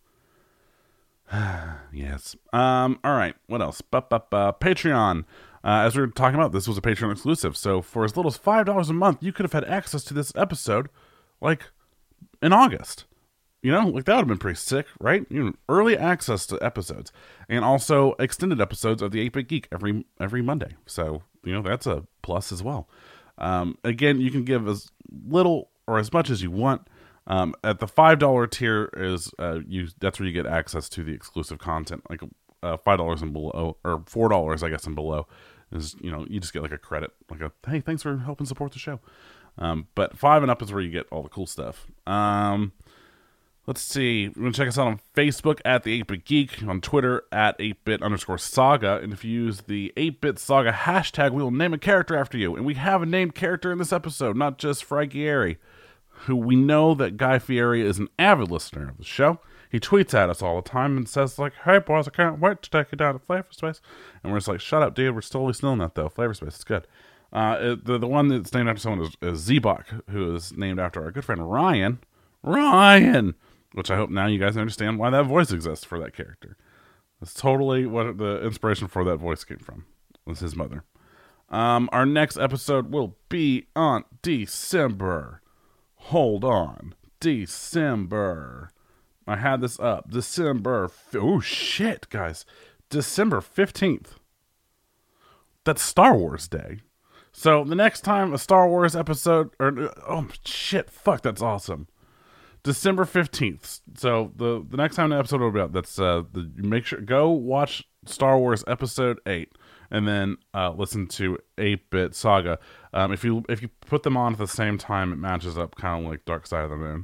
Yes. All right. What else? Patreon. As we were talking about, this was a Patreon exclusive. So for as little as $5 a month, you could have had access to this episode, like in August. That would have been pretty sick, right? Early access to episodes, and also extended episodes of the 8-Bit Geek every Monday. So that's a plus as well. Again, you can give as little or as much as you want. At the $5 tier is that's where you get access to the exclusive content, like $5 and below, or $4 I guess and below is you just get like a credit, like a hey, thanks for helping support the show. But 5 and up is where you get all the cool stuff. Let's see. You're going to check us out on Facebook at the 8-Bit Geek, on Twitter at 8bit_saga, and if you use the 8-Bit Saga hashtag, we will name a character after you. And we have a named character in this episode, not just Fraggieri, who we know that Guy Fieri is an avid listener of the show. He tweets at us all the time and says, like, hey, boys, I can't wait to take you down to Flavor Space. And we're just like, shut up, dude. We're totally still in that, though. Flavor Space is good. The one that's named after someone is Zebok, who is named after our good friend Ryan. Which I hope now you guys understand why that voice exists for that character. That's totally what the inspiration for that voice came from. Was his mother. Our next episode will be on December. Hold on. December. I had this up. December. Oh, shit, guys. December 15th. That's Star Wars Day. So the next time a Star Wars episode, fuck, that's awesome. December 15th. So the next time the episode will be out, that's make sure go watch Star Wars Episode 8 and then listen to 8-Bit Saga. If you put them on at the same time, it matches up kind of like Dark Side of the Moon.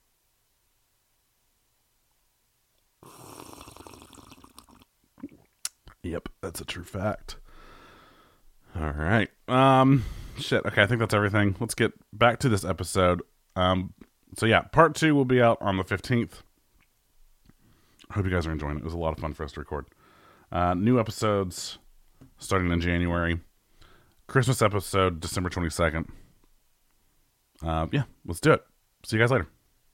Yep, that's a true fact. All right. Shit. Okay, I think that's everything. Let's get back to this episode. So yeah, part 2 will be out on the 15th. I hope you guys are enjoying it. It was a lot of fun for us to record. New episodes starting in January. Christmas episode, December 22nd. Yeah, let's do it. See you guys later.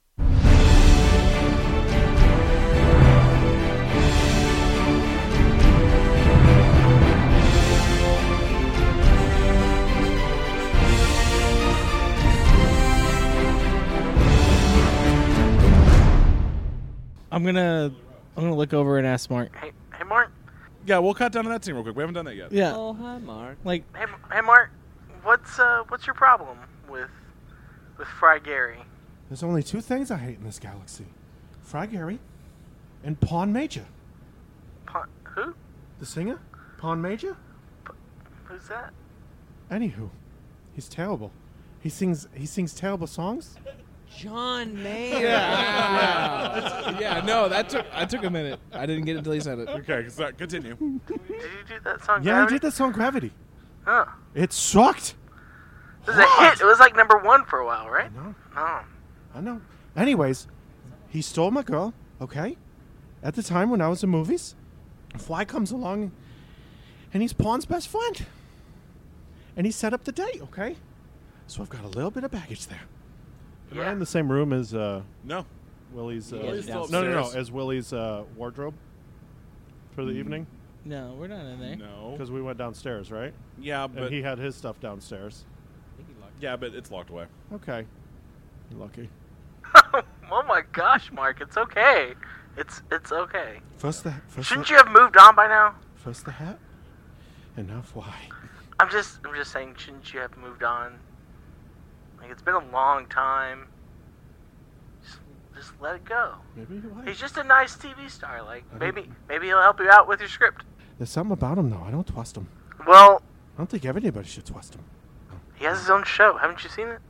I'm gonna look over and ask Mark. Hey, Mark. Yeah, we'll cut down to that scene real quick. We haven't done that yet. Yeah. Oh, hi, Mark. Like, Hey, Mark. What's your problem with Fry Gary? There's only two things I hate in this galaxy: Fry Gary and Pawn Major. Who? The singer? Pawn Major? Who's that? Anywho, he's terrible. He sings terrible songs. John Mayer. Yeah, no, that took a minute. I didn't get it until he said it. Okay, so continue. Did you do that song? Yeah, Gravity? he did the song Gravity. Huh. It sucked. It was a hit. It was like #1 for a while, right? No. Oh. I know. Anyways, he stole my girl, okay? At the time when I was in movies, Fly comes along, and he's Pawn's best friend. And he set up the date, okay? So I've got a little bit of baggage there. Am I in the same room as No. Willie's? Willie's still no, upstairs. as Willie's wardrobe for the evening? No, we're not in there. No. Because we went downstairs, right? Yeah, but And he had his stuff downstairs. yeah, but it's locked away. Okay. You're lucky. Oh my gosh, Mark. It's okay. It's okay. First Shouldn't you have moved on by now? First the hat, and now Fly. I'm just saying. Shouldn't you have moved on? Like, it's been a long time. Just let it go. Maybe you're right. He's just a nice TV star. Like, I don't- maybe he'll help you out with your script. There's something about him, though. I don't trust him. Well, I don't think anybody should trust him. he has his own show. Haven't you seen it?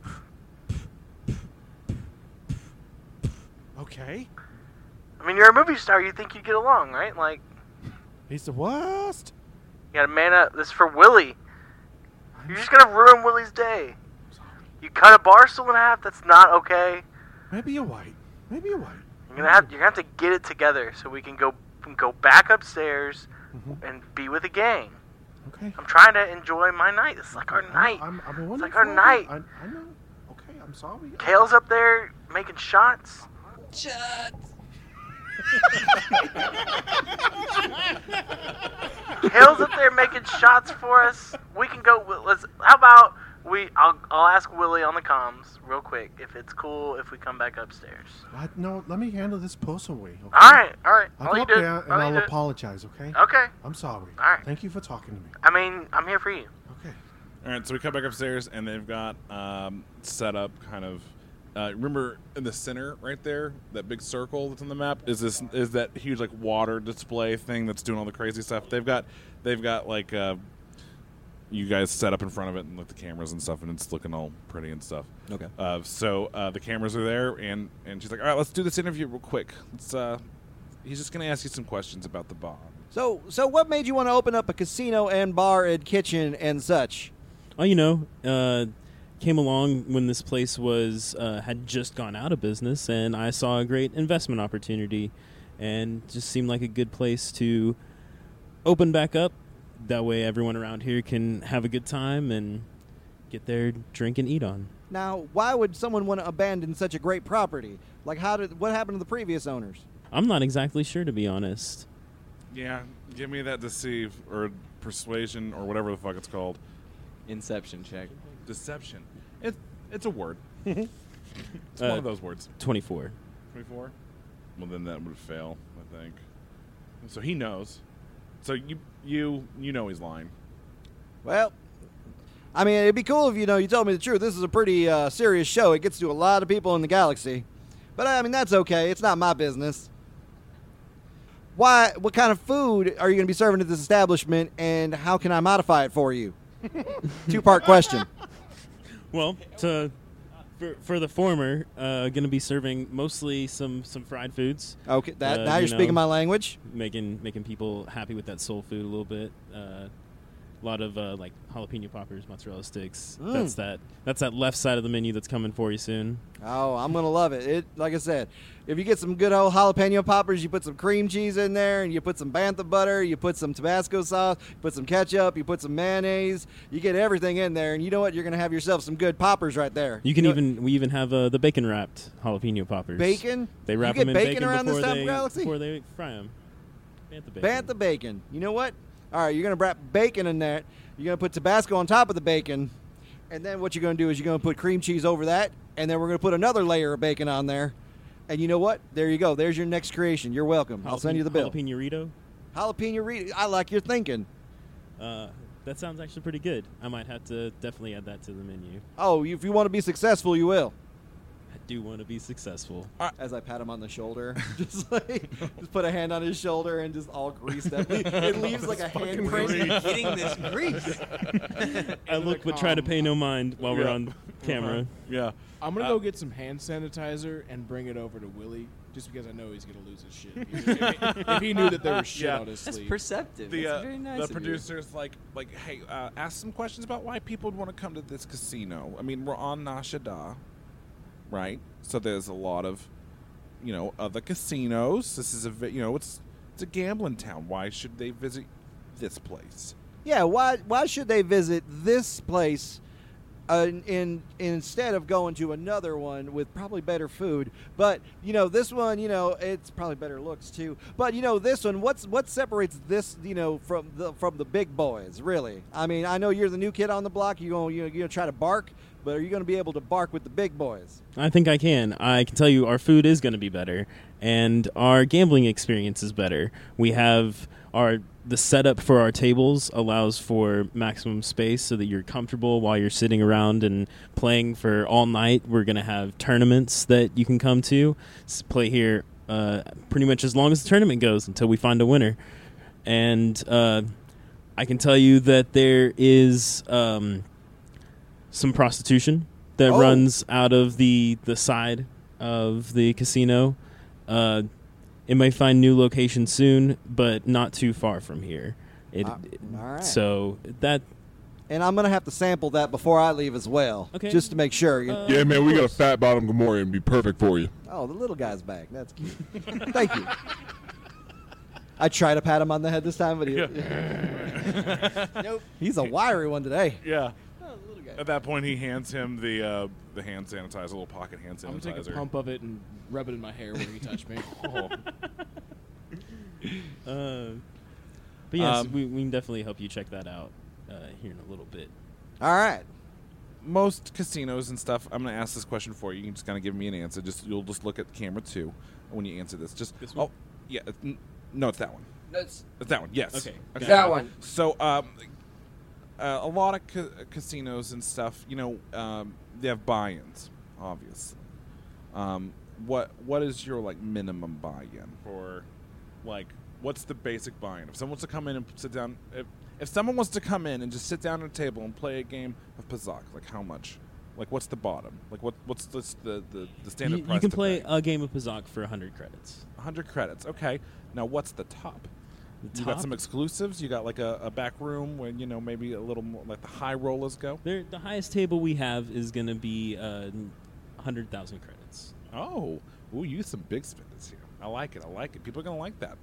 Okay. I mean, you're a movie star. You think you'd get along, right? Like, He's the worst. you gotta man up. This is for Willie. You're just gonna ruin Willie's day. You cut a bar stool in half. That's not okay. Maybe you're right. Maybe you're right. You're gonna have to get it together so we can go back upstairs Mhm. and be with the gang. Okay. I'm trying to enjoy my night. It's like our night. I'm It's like our night. I know. Okay, I'm sorry. Kale's up there making shots. Shots. Kale's up there making shots for us. We can go. How about I'll ask Willie on the comms real quick if it's cool if we come back upstairs. No, let me handle this personally. Okay? All right. I'll All go you up do. there and all you I'll do. apologize, okay? Okay. I'm sorry. All right. Thank you for talking to me. I mean, I'm here for you. Okay. All right, so we come back upstairs, and they've got set up kind of. Remember in the center, right there, that big circle that's on the map is that huge like water display thing that's doing all the crazy stuff. They've got like you guys set up in front of it and like the cameras and stuff, and it's looking all pretty and stuff. Okay. So the cameras are there, and she's like, all right, let's do this interview real quick. He's just gonna ask you some questions about the bomb. So what made you want to open up a casino and bar and kitchen and such? Oh, came along when this place was had just gone out of business, and I saw a great investment opportunity, and just seemed like a good place to open back up. That way, everyone around here can have a good time and get their drink and eat on. Now, why would someone want to abandon such a great property? Like, what happened to the previous owners? I'm not exactly sure, to be honest. Yeah, give me that deceive or persuasion or whatever the fuck it's called. Inception check. Deception. It's a word. It's one of those words. 24. 24? Well, then that would fail, I think. So he knows. So you know he's lying. Well, I mean, it'd be cool if you told me the truth. This is a pretty serious show. It gets to a lot of people in the galaxy. But I mean, that's okay. It's not my business. What kind of food are you going to be serving at this establishment, and how can I modify it for you? Two-part question. Well, for the former, going to be serving mostly some fried foods. Okay, now you're speaking my language. Making people happy with that soul food a little bit. A lot of like jalapeno poppers, mozzarella sticks. Mm. That's that left side of the menu that's coming for you soon. Oh, I'm gonna love it. It, like I said, if you get some good old jalapeno poppers, you put some cream cheese in there, and you put some bantha butter, you put some Tabasco sauce, you put some ketchup, you put some mayonnaise. You get everything in there, and you know what? You're gonna have yourself some good poppers right there. We even have the bacon wrapped jalapeno poppers. Bacon? They wrap You get them in bacon around this time, Galaxy? before they fry them. Bantha bacon. Bantha bacon. You know what? All right, you're gonna wrap bacon in there. You're gonna put Tabasco on top of the bacon, and then what you're gonna do is you're gonna put cream cheese over that, and then we're gonna put another layer of bacon on there. And you know what? There you go. There's your next creation. You're welcome. I'll send you the bill. Jalapeno-rito? Jalapeno-rito. I like your thinking. That sounds actually pretty good. I might have to definitely add that to the menu. Oh, if you want to be successful, you will. I do want to be successful. As I pat him on the shoulder, just put a hand on his shoulder and just all greased up. It leaves like a handprint. Getting this grease. I look but try to pay no mind while we're on camera. Yeah. I'm gonna go get some hand sanitizer and bring it over to Willie, just because I know he's gonna lose his shit. If he knew that there was shit on his That's sleeve. perceptive. The, That's very nice the of you. producer's like, hey, ask some questions about why people would want to come to this casino. I mean, we're on Nashada, right? So there's a lot of, other casinos. This is it's a gambling town. Why should they visit this place? Yeah, why should they visit this place instead of going to another one with probably better food? But this one, it's probably better looks too. But this one, what separates this, from the big boys? Really, I mean, I know you're the new kid on the block. You're gonna try to bark, but are you gonna be able to bark with the big boys? I think I can. I can tell you our food is going to be better, and our gambling experience is better. We have the setup for our tables allows for maximum space so that you're comfortable while you're sitting around and playing for all night. We're going to have tournaments that you can come to, play here pretty much as long as the tournament goes until we find a winner. And I can tell you that there is some prostitution that runs out of the side of the casino. It may find new location soon, but not too far from here. All right. So that. And I'm gonna have to sample that before I leave as well, Okay. just to make sure. Yeah, man, we got a fat bottom Gamorrean and be perfect for you. Oh, the little guy's back. That's cute. Thank you. I tried to pat him on the head this time, but nope. He's a wiry one today. Yeah. Oh, little guy. At that point, he hands him the hand sanitizer, little pocket hand sanitizer. I'm gonna take a pump of it and rub it in my hair where he touched me. But yes, we can definitely help you check that out here in a little bit. All right. Most casinos and stuff, I'm going to ask this question for you. You can just kind of give me an answer. You'll just look at the camera too when you answer this. Just this one? Oh, yeah. No, it's that one. That's It's that one. Yes. Okay. that one. So, a lot of casinos and stuff, they have buy-ins, obviously. What is your minimum buy-in for, what's the basic buy-in? If someone wants to come in and sit down, if someone wants to come in and just sit down at a table and play a game of Pazak, how much? What's the bottom? What's the standard price? You can to play pay? a game of Pazak for 100 credits. 100 credits. Okay. Now, what's the top? The You got top? some exclusives. You got a back room where maybe a little more the high rollers go. The highest table we have is going to be 100,000 credits. Oh, ooh, you some big spenders here. I like it. People are gonna like that.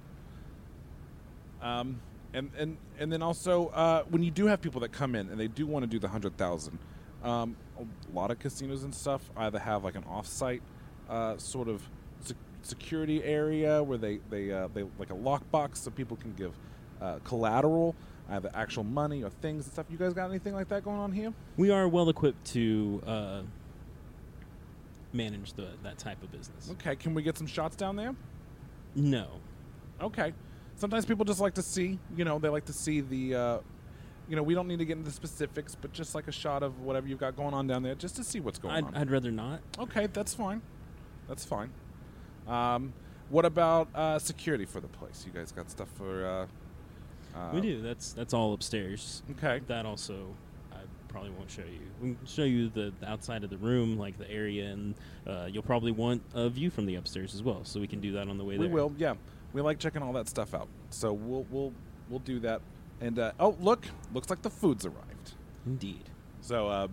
And then also when you do have people that come in and they do want to do the 100,000, a lot of casinos and stuff either have an off-site sort of security area where they like a lockbox so people can give collateral, either actual money or things and stuff. You guys got anything like that going on here? We are well equipped to manage that type of business. Okay, can we get some shots down there? No. Okay. Sometimes people just like to see, they like to see the, we don't need to get into the specifics, but just like a shot of whatever you've got going on down there, just to see what's going on. I'd rather not. Okay, that's fine. That's fine. What about security for the place? You guys got stuff for? We do. That's all upstairs. Okay. That also I probably won't show you. We can show you the outside of the room, like the area, and you'll probably want a view from the upstairs as well. So we can do that on the way there. We will. Yeah, we like checking all that stuff out. So we'll do that And looks like the food's arrived. Indeed. So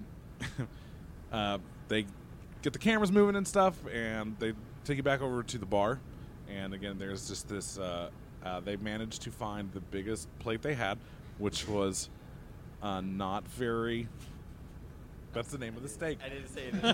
they get the cameras moving and stuff, and they take you back over to the bar. And again, there's just this. They managed to find the biggest plate they had, which was not very. That's the name of the steak. I didn't say it.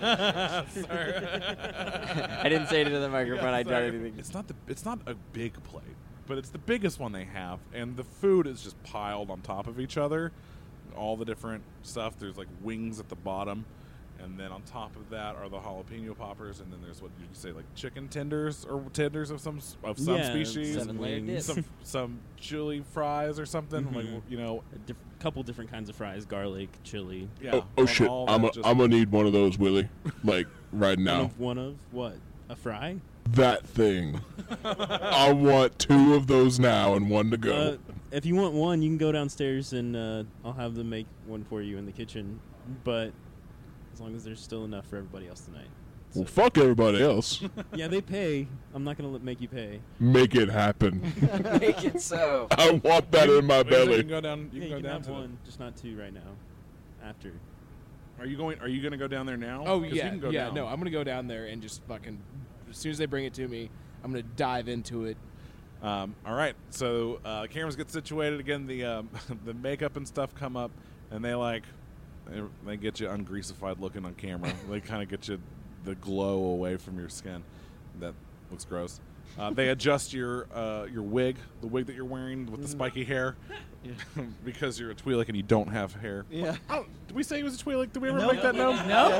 I didn't say it into the microphone. I tried anything. It's not a big plate, but it's the biggest one they have, and the food is just piled on top of each other. All the different stuff. There's like wings at the bottom, and then on top of that are the jalapeno poppers, and then there's what you say like chicken tenders or tenders of some species, 7-layer dip. some chili fries or something. Like A couple different kinds of fries: garlic, chili. Yeah. Oh shit! I'm gonna need one of those, Willie. Like right now. One of what? A fry? That thing. I want 2 of those now and 1 to go. If you want one, you can go downstairs and I'll have them make one for you in the kitchen. But as long as there's still enough for everybody else tonight. Well, fuck everybody else. Yeah, they pay. I'm not gonna make you pay. Make it happen. Make it so. I want that in my You belly. can go down. You Yeah, can go down have to one, just not 2 right now. After. Are you going to go down there now? Oh 'Cause yeah, you can go yeah. down. No, I'm gonna go down there and just fucking. As soon as they bring it to me, I'm gonna dive into it. All right, so cameras get situated again. The the makeup and stuff come up, and they get you ungreasified looking on camera. They kind of get you the glow away from your skin. That looks gross. They adjust your wig, the wig that you're wearing with the spiky hair, because you're a Twi'lek and you don't have hair. Yeah. Oh, did we say he was a Twi'lek? Did we ever No. make that known?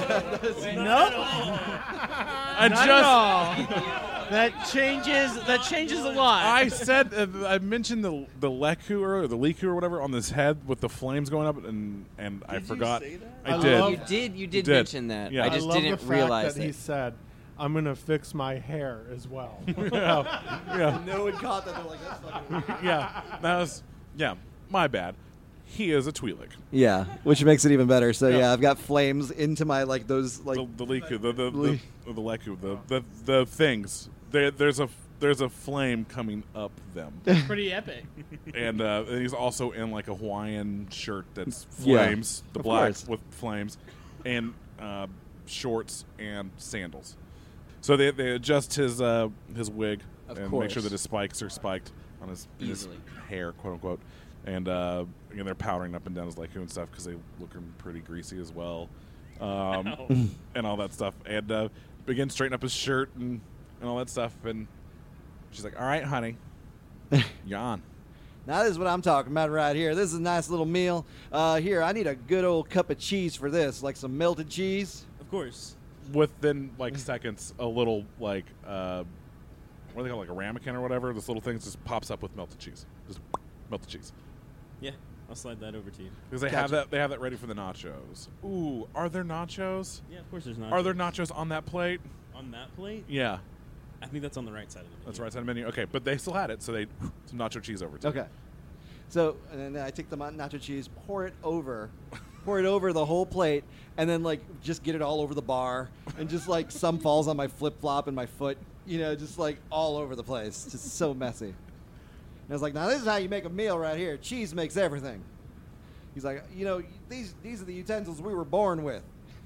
That changes a lot. I said I mentioned the Leku or the Leku or whatever on this head with the flames going up, and I forgot. say that? I did. You did mention that. Yeah. I just love didn't the fact realize that he it. said, "I'm gonna fix my hair as well." Yeah, No one caught that. They're like, that's fucking. yeah. That was my bad. He is a Twi'lek. Yeah, which makes it even better. So Yeah. yeah, I've got flames into my like those like. The Leku, the Leku, the things. There's a flame coming up them, Pretty epic. and he's also in like a Hawaiian shirt that's Yeah, flames, the of black course. with flames, and shorts and sandals. So they adjust his wig Of and make course. sure that his spikes are spiked on his Easily. hair, quote unquote, and they're powdering up and down his Leku and stuff because they looking pretty greasy as well, and all that stuff, and begin straightening up his shirt and all that stuff, and she's like, "All right, honey, you're on." Now this is what I'm talking about right here. This is a nice little meal. Here, I need a good old cup of cheese for this, like some melted cheese. Of course. Within like seconds, a little like what do they call it, like a ramekin or whatever? This little thing just pops up with melted cheese. Just melted cheese. Yeah, I'll slide that over to you. Because they have that. They have that ready for the nachos. Ooh, are there nachos? Yeah, of course there's nachos. Are there nachos on that plate? On that plate? Yeah, I think that's on the right side of the menu. that's the right side of the menu. Okay, but they still had it, so they some nacho cheese over to it. Okay. So and then I take the nacho cheese, pour it over the whole plate, and then like just get it all over the bar, and just like some falls on my flip flop and my foot, just like all over the place, just so messy. And I was like, now this is how you make a meal right here. Cheese makes everything. He's like, these are the utensils we were born with.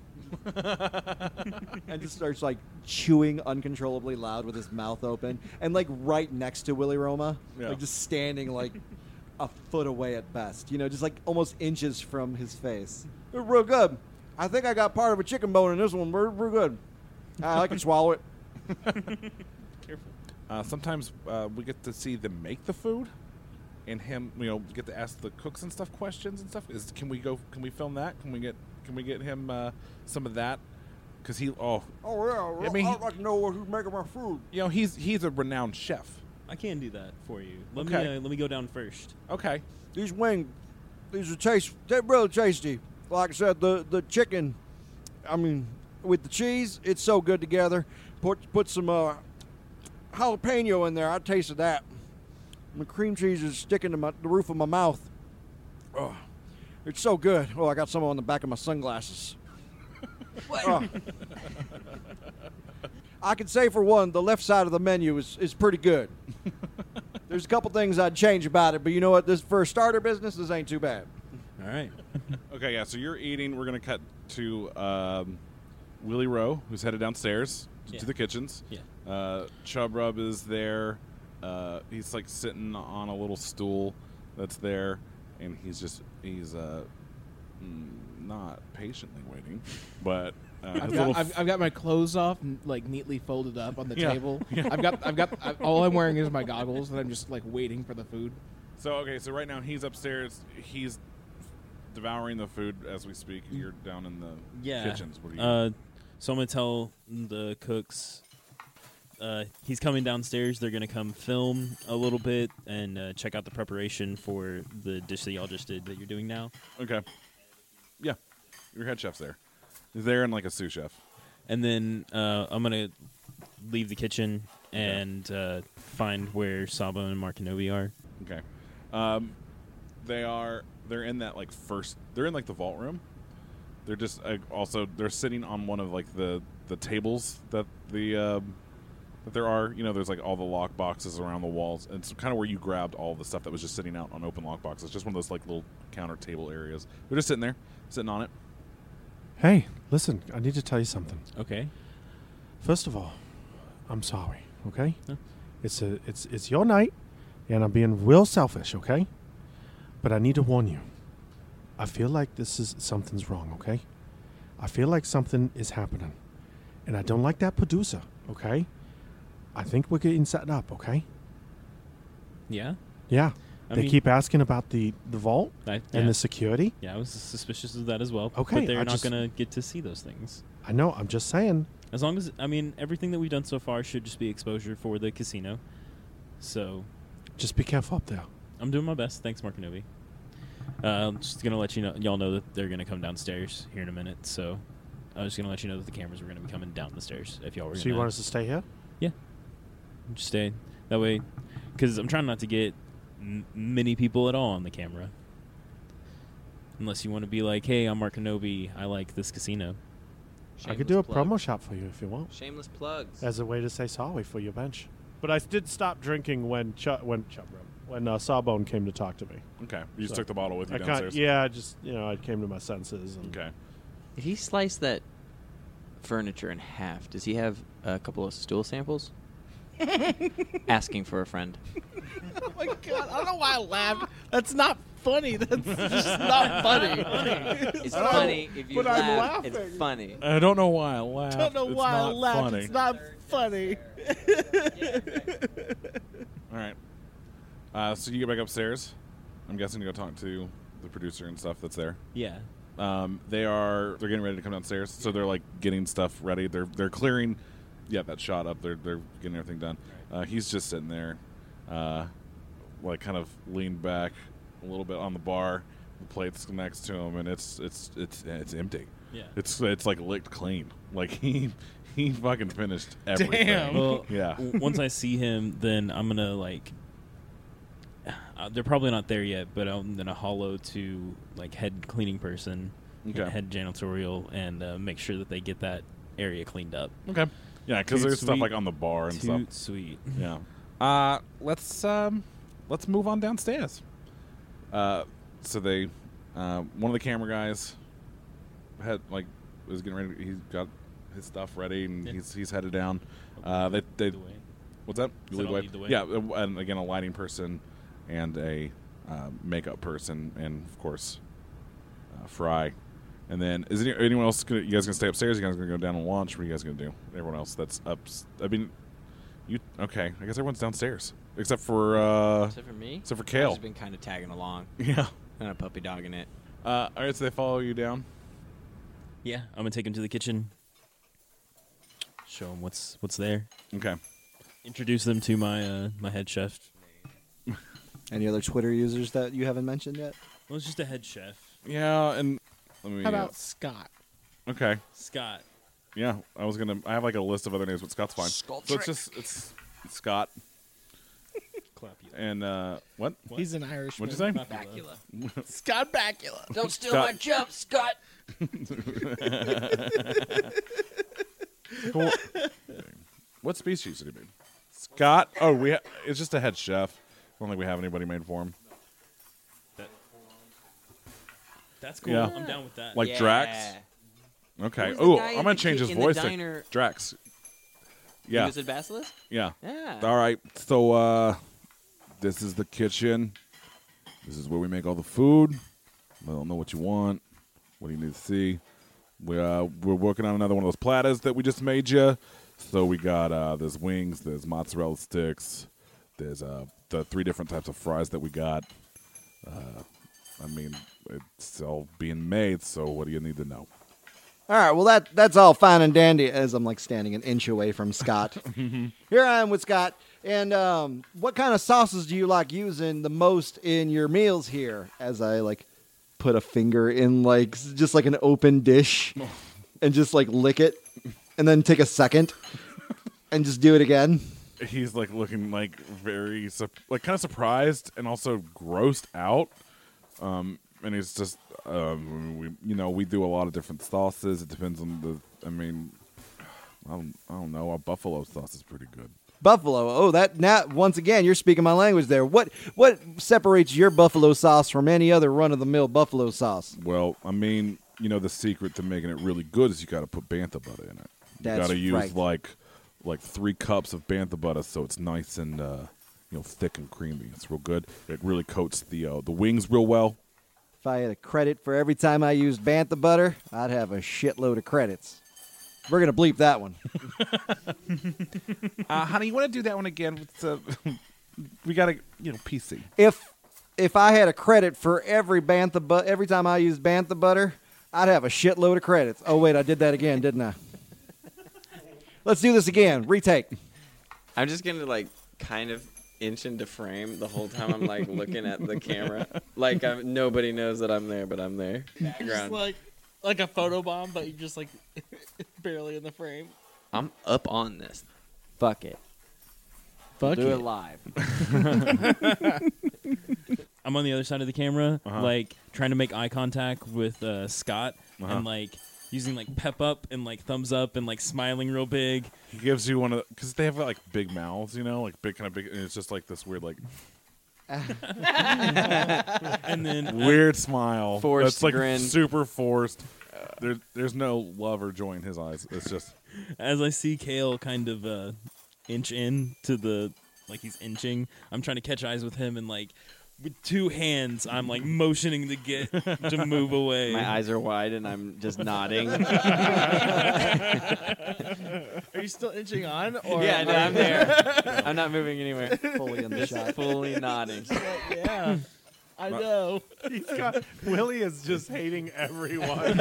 And just starts like chewing uncontrollably loud with his mouth open, and like right next to Willie Roma, Yeah. like just standing like a foot away at best, just like almost inches from his face. They're real good. I think I got part of a chicken bone in this one. We're good. I can swallow it. Careful. Sometimes we get to see them make the food, and him, get to ask the cooks and stuff questions and stuff. Can we film that? Can we get him some of that? Because he Oh yeah, I mean, I'd like to know who's making my food. he's a renowned chef. I can do that for you. Okay. Let me go down first. Okay. These wings, these are they're really tasty. Like I said, the chicken, with the cheese, it's so good together. Put some jalapeno in there. I tasted that. The cream cheese is sticking to the roof of my mouth. Oh, it's so good. Oh, I got some on the back of my sunglasses. Oh. I can say for one, the left side of the menu is pretty good. There's a couple things I'd change about it, but you know what? This for a starter business, this ain't too bad. All right. Okay, yeah. So you're eating. We're gonna cut to Willie Rowe, who's headed downstairs to the kitchens. Yeah. Chub Rub is there. He's like sitting on a little stool that's there, and he's not patiently waiting, but I've got my clothes off, like neatly folded up on the Yeah. table. All I'm wearing is my goggles, and I'm just like waiting for the food. So okay, so right now he's upstairs. He's devouring the food as we speak. You're down in the kitchens. What are you? So I'm gonna tell the cooks. He's coming downstairs. They're gonna come film a little bit and check out the preparation for the dish that y'all just did that you're doing now. Okay. Yeah, your head chef's there. He's there and like a sous chef. And then I'm gonna leave the kitchen and find where Sabo and Markinovi are. Okay. They're in that like they're in like the vault room. They're just they're sitting on one of like the tables that that there are. You know, there's like all the lock boxes around the walls. And it's kind of where you grabbed all the stuff that was just sitting out on open lock boxes. Just one of those like little counter table areas. They're just sitting there, sitting on it. Hey, listen, I need to tell you something. Okay. First of all, I'm sorry, okay? Huh? It's your night, and I'm being real selfish, okay? But I need to warn you. I feel like something's wrong, okay? I feel like something is happening. And I don't like that producer, okay? I think we're getting set up, okay? Yeah. Yeah. They keep asking about the vault yeah. and the security. Yeah, I was suspicious of that as well. Okay, But they're I not just- going to get to see those things. I know, I'm just saying. As long as, everything that we've done so far should just be exposure for the casino. So. Just be careful up there. I'm doing my best. Thanks, Markinovi. I'm just going to let y'all know that they're going to come downstairs here in a minute. So I was just going to let you know that the cameras were going to be coming down the stairs if y'all were So you want us to stay here? Yeah. Just stay. That way. Because I'm trying not to get many people at all on the camera. Unless you want to be like, hey, I'm Mark Kenobi. I like this casino. I could do a promo shot for you if you want. Shameless plugs. As a way to say sorry for your bench. But I did stop drinking when Sawbone came to talk to me. Okay. You just took the bottle with you I downstairs? Yeah, I came to my senses. And okay. If he sliced that furniture in half, does he have a couple of stool samples? Asking for a friend. Oh my god! I don't know why I laughed. That's not funny. That's just not funny. It's funny if you But I'm laugh. laughing. It's funny. I don't know why I laughed. Don't know why I laughed. It's not funny. All right. So you get back upstairs. I'm guessing you go talk to the producer and stuff that's there. Yeah. They're getting ready to come downstairs, so they're like getting stuff ready. They're clearing. Yeah, that shot up. They're getting everything done. He's just sitting there, like kind of leaned back a little bit on the bar. The plate's next to him, and it's empty. Yeah. It's like licked clean. Like he fucking finished everything. Damn. Well, yeah. Once I see him, then I'm gonna like. They're probably not there yet, but I'm gonna hollow to like head cleaning person, Okay. head janitorial, and make sure that they get that area cleaned up. Okay. Yeah, because Toot there's stuff sweet. like on the bar and stuff. Toot sweet. Yeah. Let's move on downstairs. So they, one of the camera guys was getting ready. He's got his stuff ready and he's headed down. They what's that? You Said lead I'll way? lead the way. Yeah, and again a lighting person and a makeup person and of course Fry. And then, is anyone else you guys gonna stay upstairs? You guys gonna go down and lunch? What are you guys gonna do? Everyone else that's up. I mean, okay? I guess everyone's downstairs except for me. Except for Kale. I've just been kind of tagging along. Yeah. Kind of puppy dogging it. All right, so they follow you down. Yeah, I'm gonna take him to the kitchen. Show him what's there. Okay. Introduce them to my head chef. Any other Twitter users that you haven't mentioned yet? Well, it's just a head chef. Yeah, and let me. How about Scott? Okay. Scott. Yeah, I have like a list of other names, but Scott's fine. Scott So Trick. it's Scott. Clap you. And what? He's an Irishman. What'd you say? Bakula. Scott Bakula. Don't steal Scott. my jump, Scott. What species did he be? Scott. Oh, it's just a head chef. don't think we have anybody made for him. That's cool. Yeah. I'm down with that. Like Yeah. Drax. Okay. Who's the Oh, guy I'm in gonna the change ki- his in the voice to diner? Drax. He Yeah. was at Basilisk? Yeah. Yeah. All right. So this is the kitchen. This is where we make all the food. I don't know what you want. What do you need to see? We're working on another one of those platters that we just made you. So we got there's wings, there's mozzarella sticks, there's the 3 different types of fries that we got. I mean, it's all being made. So what do you need to know? All right, well that's all fine and dandy. As I'm like standing an inch away from Scott. Here I am with Scott. And what kind of sauces do you like using the most in your meals here? As I like put a finger in like just like an open dish, and just like lick it, and then take a second, and just do it again. He's like looking like very like kind of surprised and also grossed out. And he's just we do a lot of different sauces. It depends on the. I mean, I don't know. Our buffalo sauce is pretty good. Buffalo. Oh, that now once again you're speaking my language there. What separates your buffalo sauce from any other run-of-the-mill buffalo sauce? Well, I mean, the secret to making it really good is you got to put bantha butter in it. You That's got to use right. like 3 cups of bantha butter, so it's nice and thick and creamy. It's real good. It really coats the wings real well. If I had a credit for every time I used bantha butter, I'd have a shitload of credits. We're gonna bleep that one. Honey, you want to do that one again? We got to PC. If I had a credit for every time I used bantha butter, I'd have a shitload of credits. Oh wait, I did that again, didn't I? Let's do this again. Retake. I'm just going to, like, kind of inch into frame the whole time I'm, like, looking at the camera. Like, nobody knows that I'm there, but I'm there. Just Background. like a photo bomb, but you're just like barely in the frame. I'm up on this. Fuck it. Fuck Do it. it live. I'm on the other side of the camera, like trying to make eye contact with Scott, and like using like pep up and like thumbs up and like smiling real big. He gives you one of because they have like big mouths, like big and it's just like this weird like And then weird smile. Forced That's like grin. super forced. There's no love or joy in his eyes. It's just as I see Kale kind of inch in to the like he's inching, I'm trying to catch eyes with him and like with 2 hands I'm like motioning to move away. My eyes are wide and I'm just nodding. Are you still inching on? Or Yeah, no, I'm there. I'm not moving anywhere. Fully in the Just shot. fully nodding. Yeah, I know. Willie is just hating everyone.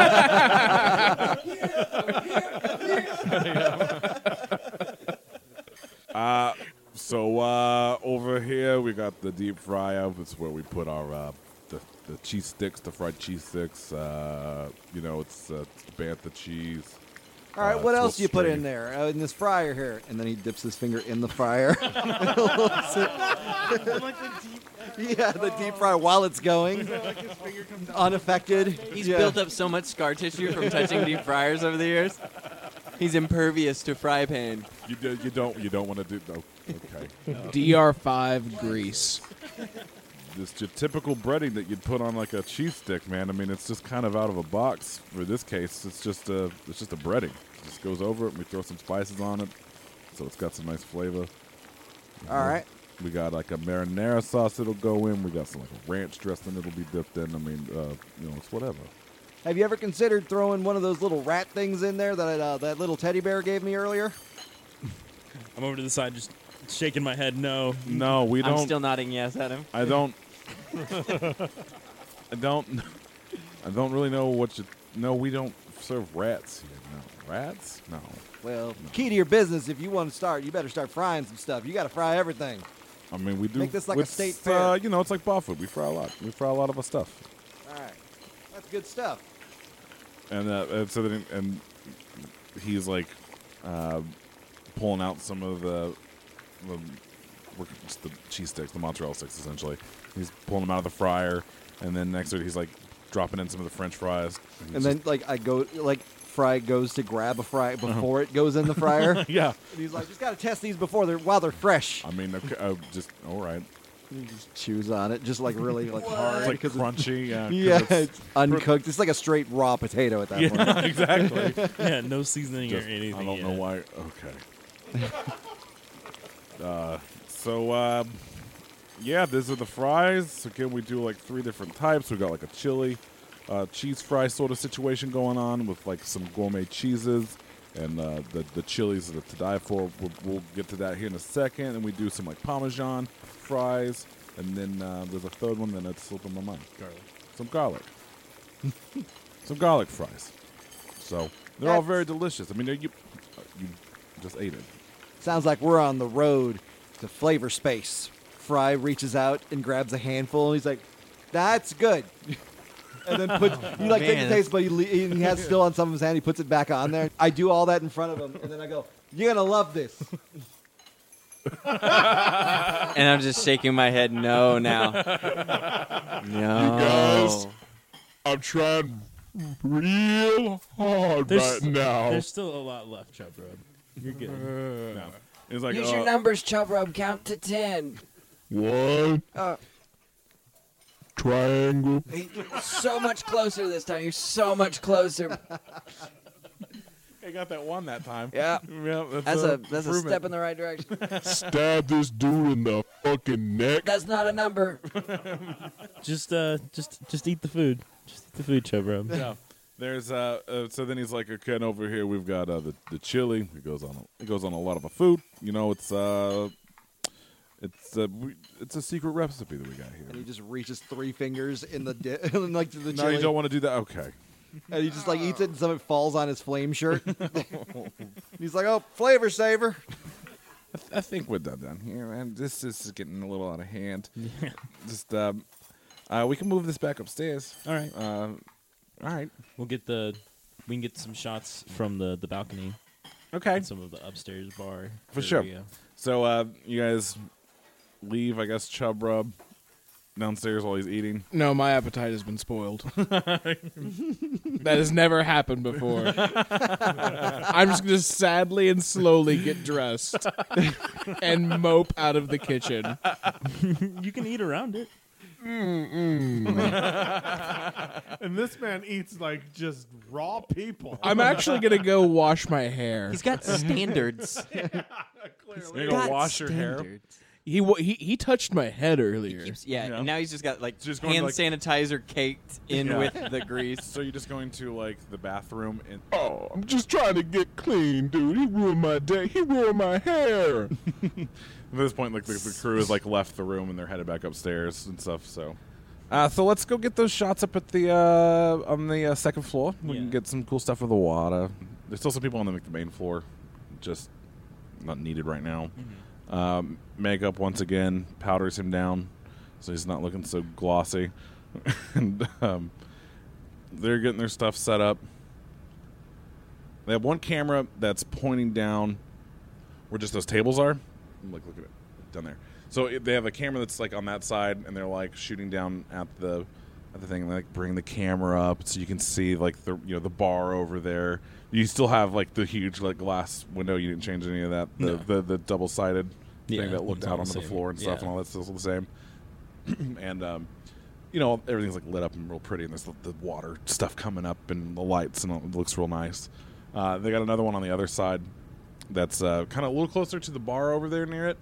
So over here we got the deep fryer. It's where we put our the cheese sticks, the fried cheese sticks. It's bantha cheese. All right, what it's else do you real put in stringy. there? In this fryer here. And then he dips his finger in the fryer. Yeah, the deep fryer while it's going. Unaffected. He's Yeah. built up so much scar tissue from touching deep fryers over the years. He's impervious to fry pan. You don't want to do. No, okay. DR5 grease. This your typical breading that you'd put on like a cheese stick, man. I mean, it's just kind of out of a box. For this case, it's just a breading. It just goes over it, and we throw some spices on it, so it's got some nice flavor. All right. We got like a marinara sauce that'll go in. We got some like a ranch dressing that'll be dipped in. I mean, it's whatever. Have you ever considered throwing one of those little rat things in there that that little teddy bear gave me earlier? I'm over to the side just shaking my head no. No, we don't. I'm still nodding yes at him. I don't. I don't really know what you. No, we don't serve rats here. No, rats? No. Well, key to your business, if you want to start, you better start frying some stuff. You got to fry everything. I mean, we do. Make this like a it's, state fair. it's like bar food. We fry a lot. We fry a lot of our stuff. All right. That's good stuff. And so then, and he's like pulling out some of the cheese sticks, the mozzarella sticks, essentially. He's pulling them out of the fryer, and then next to it, he's like dropping in some of the French fries. And then, Fry goes to grab a fry before it goes in the fryer. Yeah. And he's like, just got to test these while they're fresh. I mean, okay, just all right. He just chews on it, just like really like hard. It's like because crunchy. Yeah, 'cause yeah, it's uncooked. It's like a straight raw potato at that point. Yeah, exactly. Yeah, no seasoning Just- or anything. I don't yet. know why. Okay. Yeah, these are the fries. Again, we do like 3 different types. We got like a chili, cheese fry sort of situation going on with like some gourmet cheeses and the chilies to die for. We'll get to that here in a second. And we do some like Parmesan fries. And then there's a third one that's slipping my mind. Garlic. Some garlic. Some garlic fries. So they're all very delicious. I mean, you just ate it. Sounds like we're on the road to flavor space. Fry reaches out and grabs a handful, and he's like, "That's good." And then puts he like takes the taste, but he has still on some of his hand. He puts it back on there. I do all that in front of him, and then I go, "You're gonna love this." And I'm just shaking my head no now. No. guys, I'm trying real hard right now. There's still a lot left, Chub Rub. You're good. No. It's like, Use your numbers, Chub Rub. Count to 10. 1 triangle. So much closer this time. You're so much closer. I got that one that time. Yeah. That's a step in the right direction. Stab this dude in the fucking neck. That's not a number. Just eat the food. Just eat the food, Chub Rub. Yeah. There's so then he's like, okay, and over here we've got the chili. It goes on a lot of a food. You know, it's a secret recipe that we got here. And he just reaches 3 fingers in the like to the No, chili. you don't want to do that. Okay. And he just like eats it, and some of it falls on his flame shirt. He's like, "Oh, flavor saver." I think we're done here, man. This is getting a little out of hand. Just we can move this back upstairs. All right. All right. We can get some shots from the balcony. Okay. And some of the upstairs bar. For sure. area. So you guys leave, I guess, Chub Rub downstairs while he's eating. No, my appetite has been spoiled. That has never happened before. I'm just going to sadly and slowly get dressed and mope out of the kitchen. You can eat around it. And this man eats like just raw people. I'm actually going to go wash my hair. He's got standards. You're going to wash your hair? He touched my head earlier. And now he's just got like Just going hand to, like- sanitizer caked in with the grease. So you're just going to like the bathroom and Oh, I'm just trying to get clean, dude. He ruined my day. He ruined my hair. at this point, like the crew has like left the room and they're headed back upstairs and stuff. So let's go get those shots up at the on the second floor. We can get some cool stuff with the water. There's still some people on the main floor, just not needed right now. Makeup once again powders him down, so he's not looking so glossy. And they're getting their stuff set up. They have one camera that's pointing down where just those tables are. Like, look at it down there. So they have a camera that's like on that side, and they're like shooting down at the thing, and they like bring the camera up so you can see like the the bar over there. You still have like the huge like glass window. You didn't change any of that. The double sided thing that looked out onto the floor and stuff, and all that's still the same. And everything's like lit up and real pretty, and there's the water stuff coming up and the lights, and it looks real nice. They got another one on the other side that's kind of a little closer to the bar over there near it.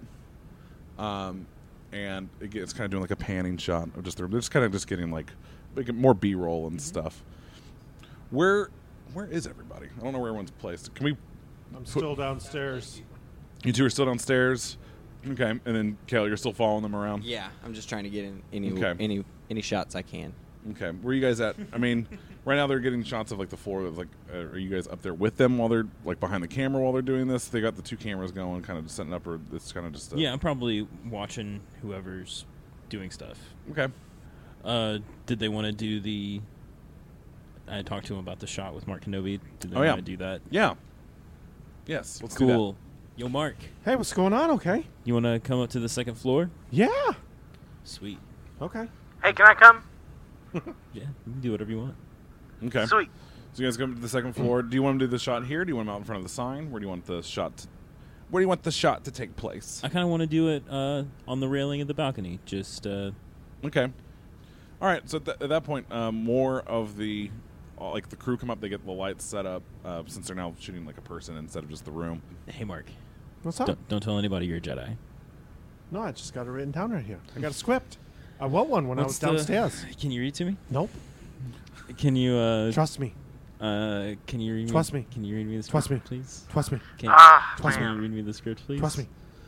And it's kind of doing like a panning shot of just the room. They're just kind of just getting like more B-roll and stuff. Where is everybody? I don't know where everyone's placed. Can we? I'm still downstairs. You two are still downstairs. Okay, and then Kel, you're still following them around. Yeah, I'm just trying to get in any shots I can. Okay, where are you guys at? I mean, right now they're getting shots of like the floor. Of, like, are you guys up there with them while they're like behind the camera while they're doing this? They got the 2 cameras going, kind of just setting up, or it's kind of just. Yeah, I'm probably watching whoever's doing stuff. Okay. Did they want to do the? I talked to him about the shot with Mark Kenobi. Did they Oh, yeah. want to do that? Yeah. Yes. Let's do that. Cool. Yo, Mark. Hey, what's going on? Okay. You want to come up to the second floor? Yeah. Sweet. Okay. Hey, can I come? Yeah, you can do whatever you want. Okay. Sweet. So you guys come to the second floor. Do you want to do the shot here? Do you want them out in front of the sign? Where do you want the shot? Where do you want the shot to take place? I kind of want to do it on the railing of the balcony. Just Okay. All right. So at that point, more of the the crew come up. They get the lights set up since they're now shooting like a person instead of just the room. Hey, Mark. What's up? Don't tell anybody you're a Jedi. No, I just got it written down right here. I got a script. I wrote one when I was downstairs. Can you read to me? Nope. Can you Trust me. Can you read Trust me. Can you read me the Trust script, me. please? Trust me. Trust me. Read me the script, please. Trust me.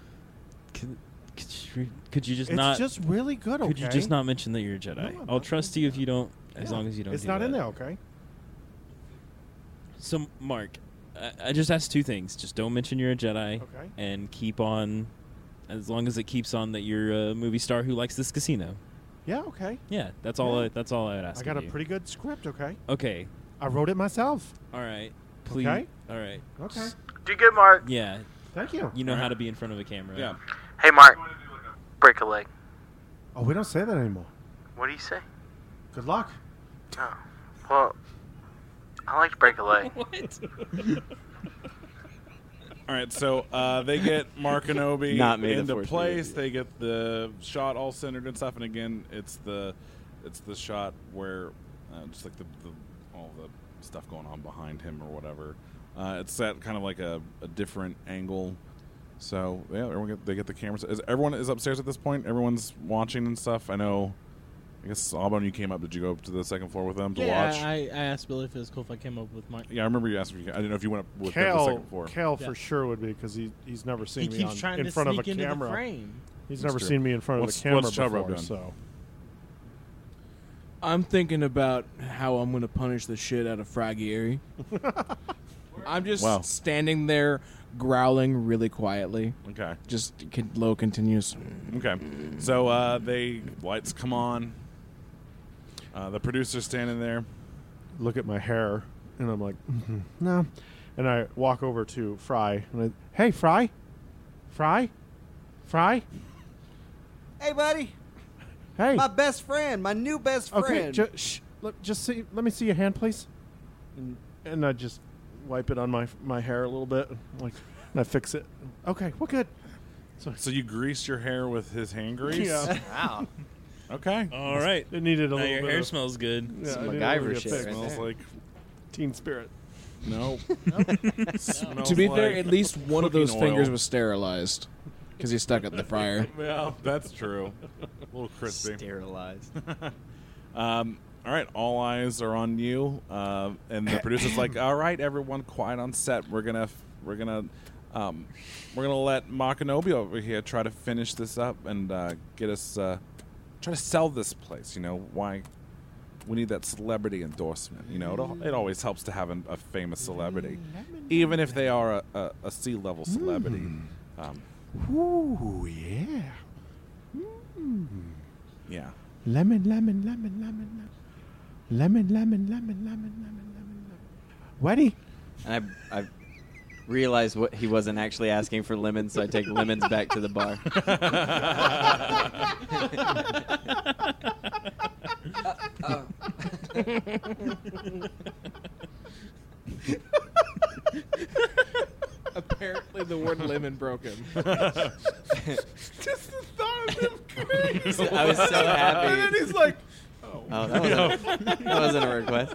Could you just It's not? just really good. Okay. Could you just not mention that you're a Jedi? No, I'm I'll not trust you if you don't, as long as you don't. It's do not that. in there. Okay. So, Mark, I just asked two things. Just don't mention you're a Jedi, Okay. and keep on, as long as it keeps on that you're a movie star who likes this casino. Yeah. Okay. Yeah, that's all. Yeah. That's all I would ask. I got a of you. pretty good script. Okay. Okay. I wrote it myself. All right. Please. Okay. All right. Okay. Do good, Mark. Yeah. Thank you. You know how to be in front of a camera. Yeah. Hey, Mark. Break a leg. Oh, we don't say that anymore. What do you say? Good luck. Oh, well, I like to break a leg. What? All right, so they get Mark Kenobi Not May the into Force be place. with you. They get the shot all centered and stuff. And again, it's the shot where just like the all the stuff going on behind him or whatever. It's set kind of like a different angle. So yeah, they get the cameras. Everyone is upstairs at this point. Everyone's watching and stuff. I know. I guess Aubon, you came up. Did you go up to the second floor with them to watch? I asked Billy if it was cool if I came up with Mark. Yeah, I remember you asked me. I didn't know if you went up with them to the Cal, second floor. Cal Yeah. for sure would be because he's never He seen me keeps trying in to front of a sneak into the camera. frame. He's That's never true. seen me in front What's- of the camera what's Chub Rub before. doing? So I'm thinking about how I'm going to punish the shit out of Fragieri. I'm just Wow. standing there growling really quietly. Okay. Just low continuous. Okay. So they lights come on. The producer's standing there. look at my hair and I'm like, no. And I walk over to Fry and hey, Fry. Hey, buddy. Hey. My best friend. My new best friend. Okay, just see. Let me see your hand, please. And I just wipe it on my hair a little bit, like, and I fix it. Okay, we're good. So you greased your hair with his hand grease? Yeah. Wow. Okay. All right. It needed a Now little your bit hair of- smells good. Yeah, Some it needed MacGyver a little shit bit of right fix. Smells there. like Teen Spirit. no. To be fair, at least one of those cooking oil. fingers was sterilized because he stuck it in the fryer. Well, that's true. A little crispy. Sterilized. All right, all eyes are on you, and the producer's like, "All right, everyone, quiet on set. We're gonna let Makanobi over here try to finish this up and get us try to sell this place. You know why? We need that celebrity endorsement. You know, it always helps to have a famous celebrity, even if they are a C-level celebrity. Ooh, yeah. Yeah. Lemon. Ready? And I realized what he wasn't actually asking for lemons, so I take lemons back to the bar. Apparently, the word lemon broke him. Just the thought of him crazy. I was so happy. And then he's like, Oh, that wasn't a request.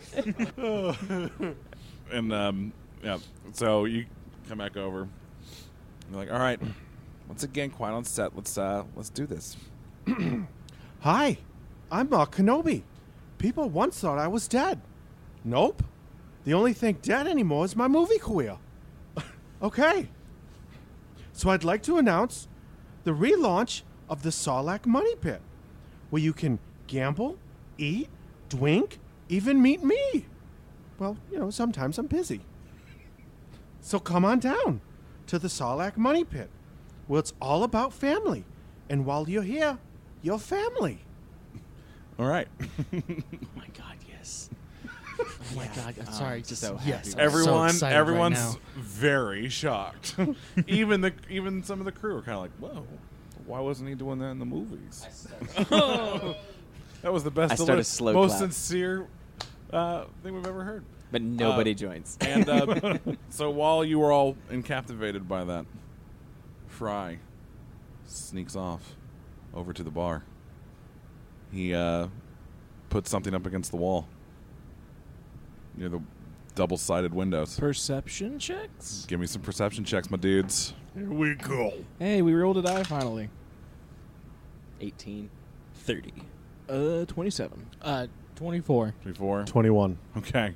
And yeah, so you come back over. You're like, all right, once again, quiet on set. Let's do this. hi, I'm Mark Kenobi. People once thought I was dead. Nope. The only thing dead anymore is my movie career. Okay. So I'd like to announce the relaunch of the Sarlacc Money Pit, where you can gamble, eat, drink, even meet me. Well, you know, sometimes I'm busy. So come on down to the Sarlacc Money Pit, where it's all about family. And while you're here, you're family. All right. Oh my God, yes. Oh my God, I'm sorry. Just so yes, happy. I'm so excited Everyone's right now. very shocked. even some of the crew are kind of like, "Whoa, why wasn't he doing that in the movies?" That was the best, I started slow most clap. sincere thing we've ever heard. But nobody joins. And so while you were all incaptivated by that, Fry sneaks off over to the bar. He puts something up against the wall near the double-sided windows. Perception checks? Give me some perception checks, my dudes. Here we go. Hey, we rolled a die finally. 18. 30. 27. 24. 24? 21. Okay.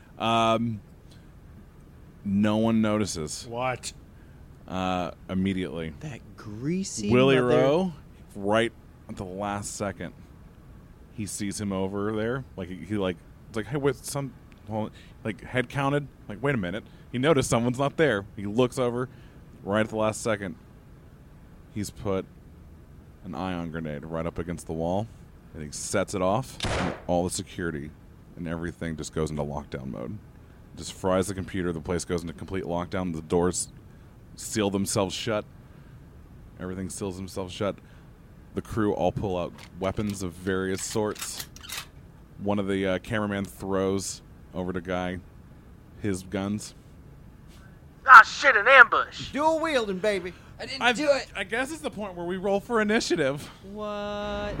No one notices. What? Immediately. That greasy Willie mother- Rowe, right at the last second, he sees him over there. Like he like, it's like, hey, wait, like head counted. Like, wait a minute. He noticed someone's not there. He looks over, right at the last second. He's put an ion grenade right up against the wall, and he sets it off. And all the security and everything just goes into lockdown mode. Just fries the computer. The place goes into complete lockdown. The doors seal themselves shut. Everything seals themselves shut. The crew all pull out weapons of various sorts. One of the cameraman throws over to Guy his guns. Ah, shit, an ambush. Dual wielding, baby. I didn't do it. I guess it's the point where we roll for initiative. What?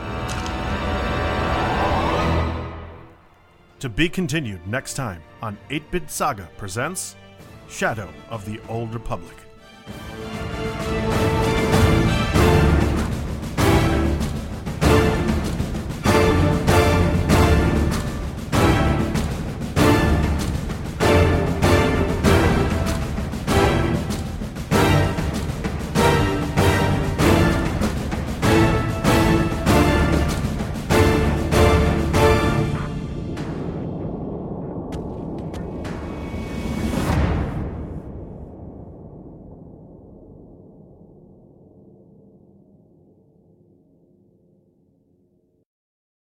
To be continued next time on 8-Bit Saga presents Shadow of the Old Republic.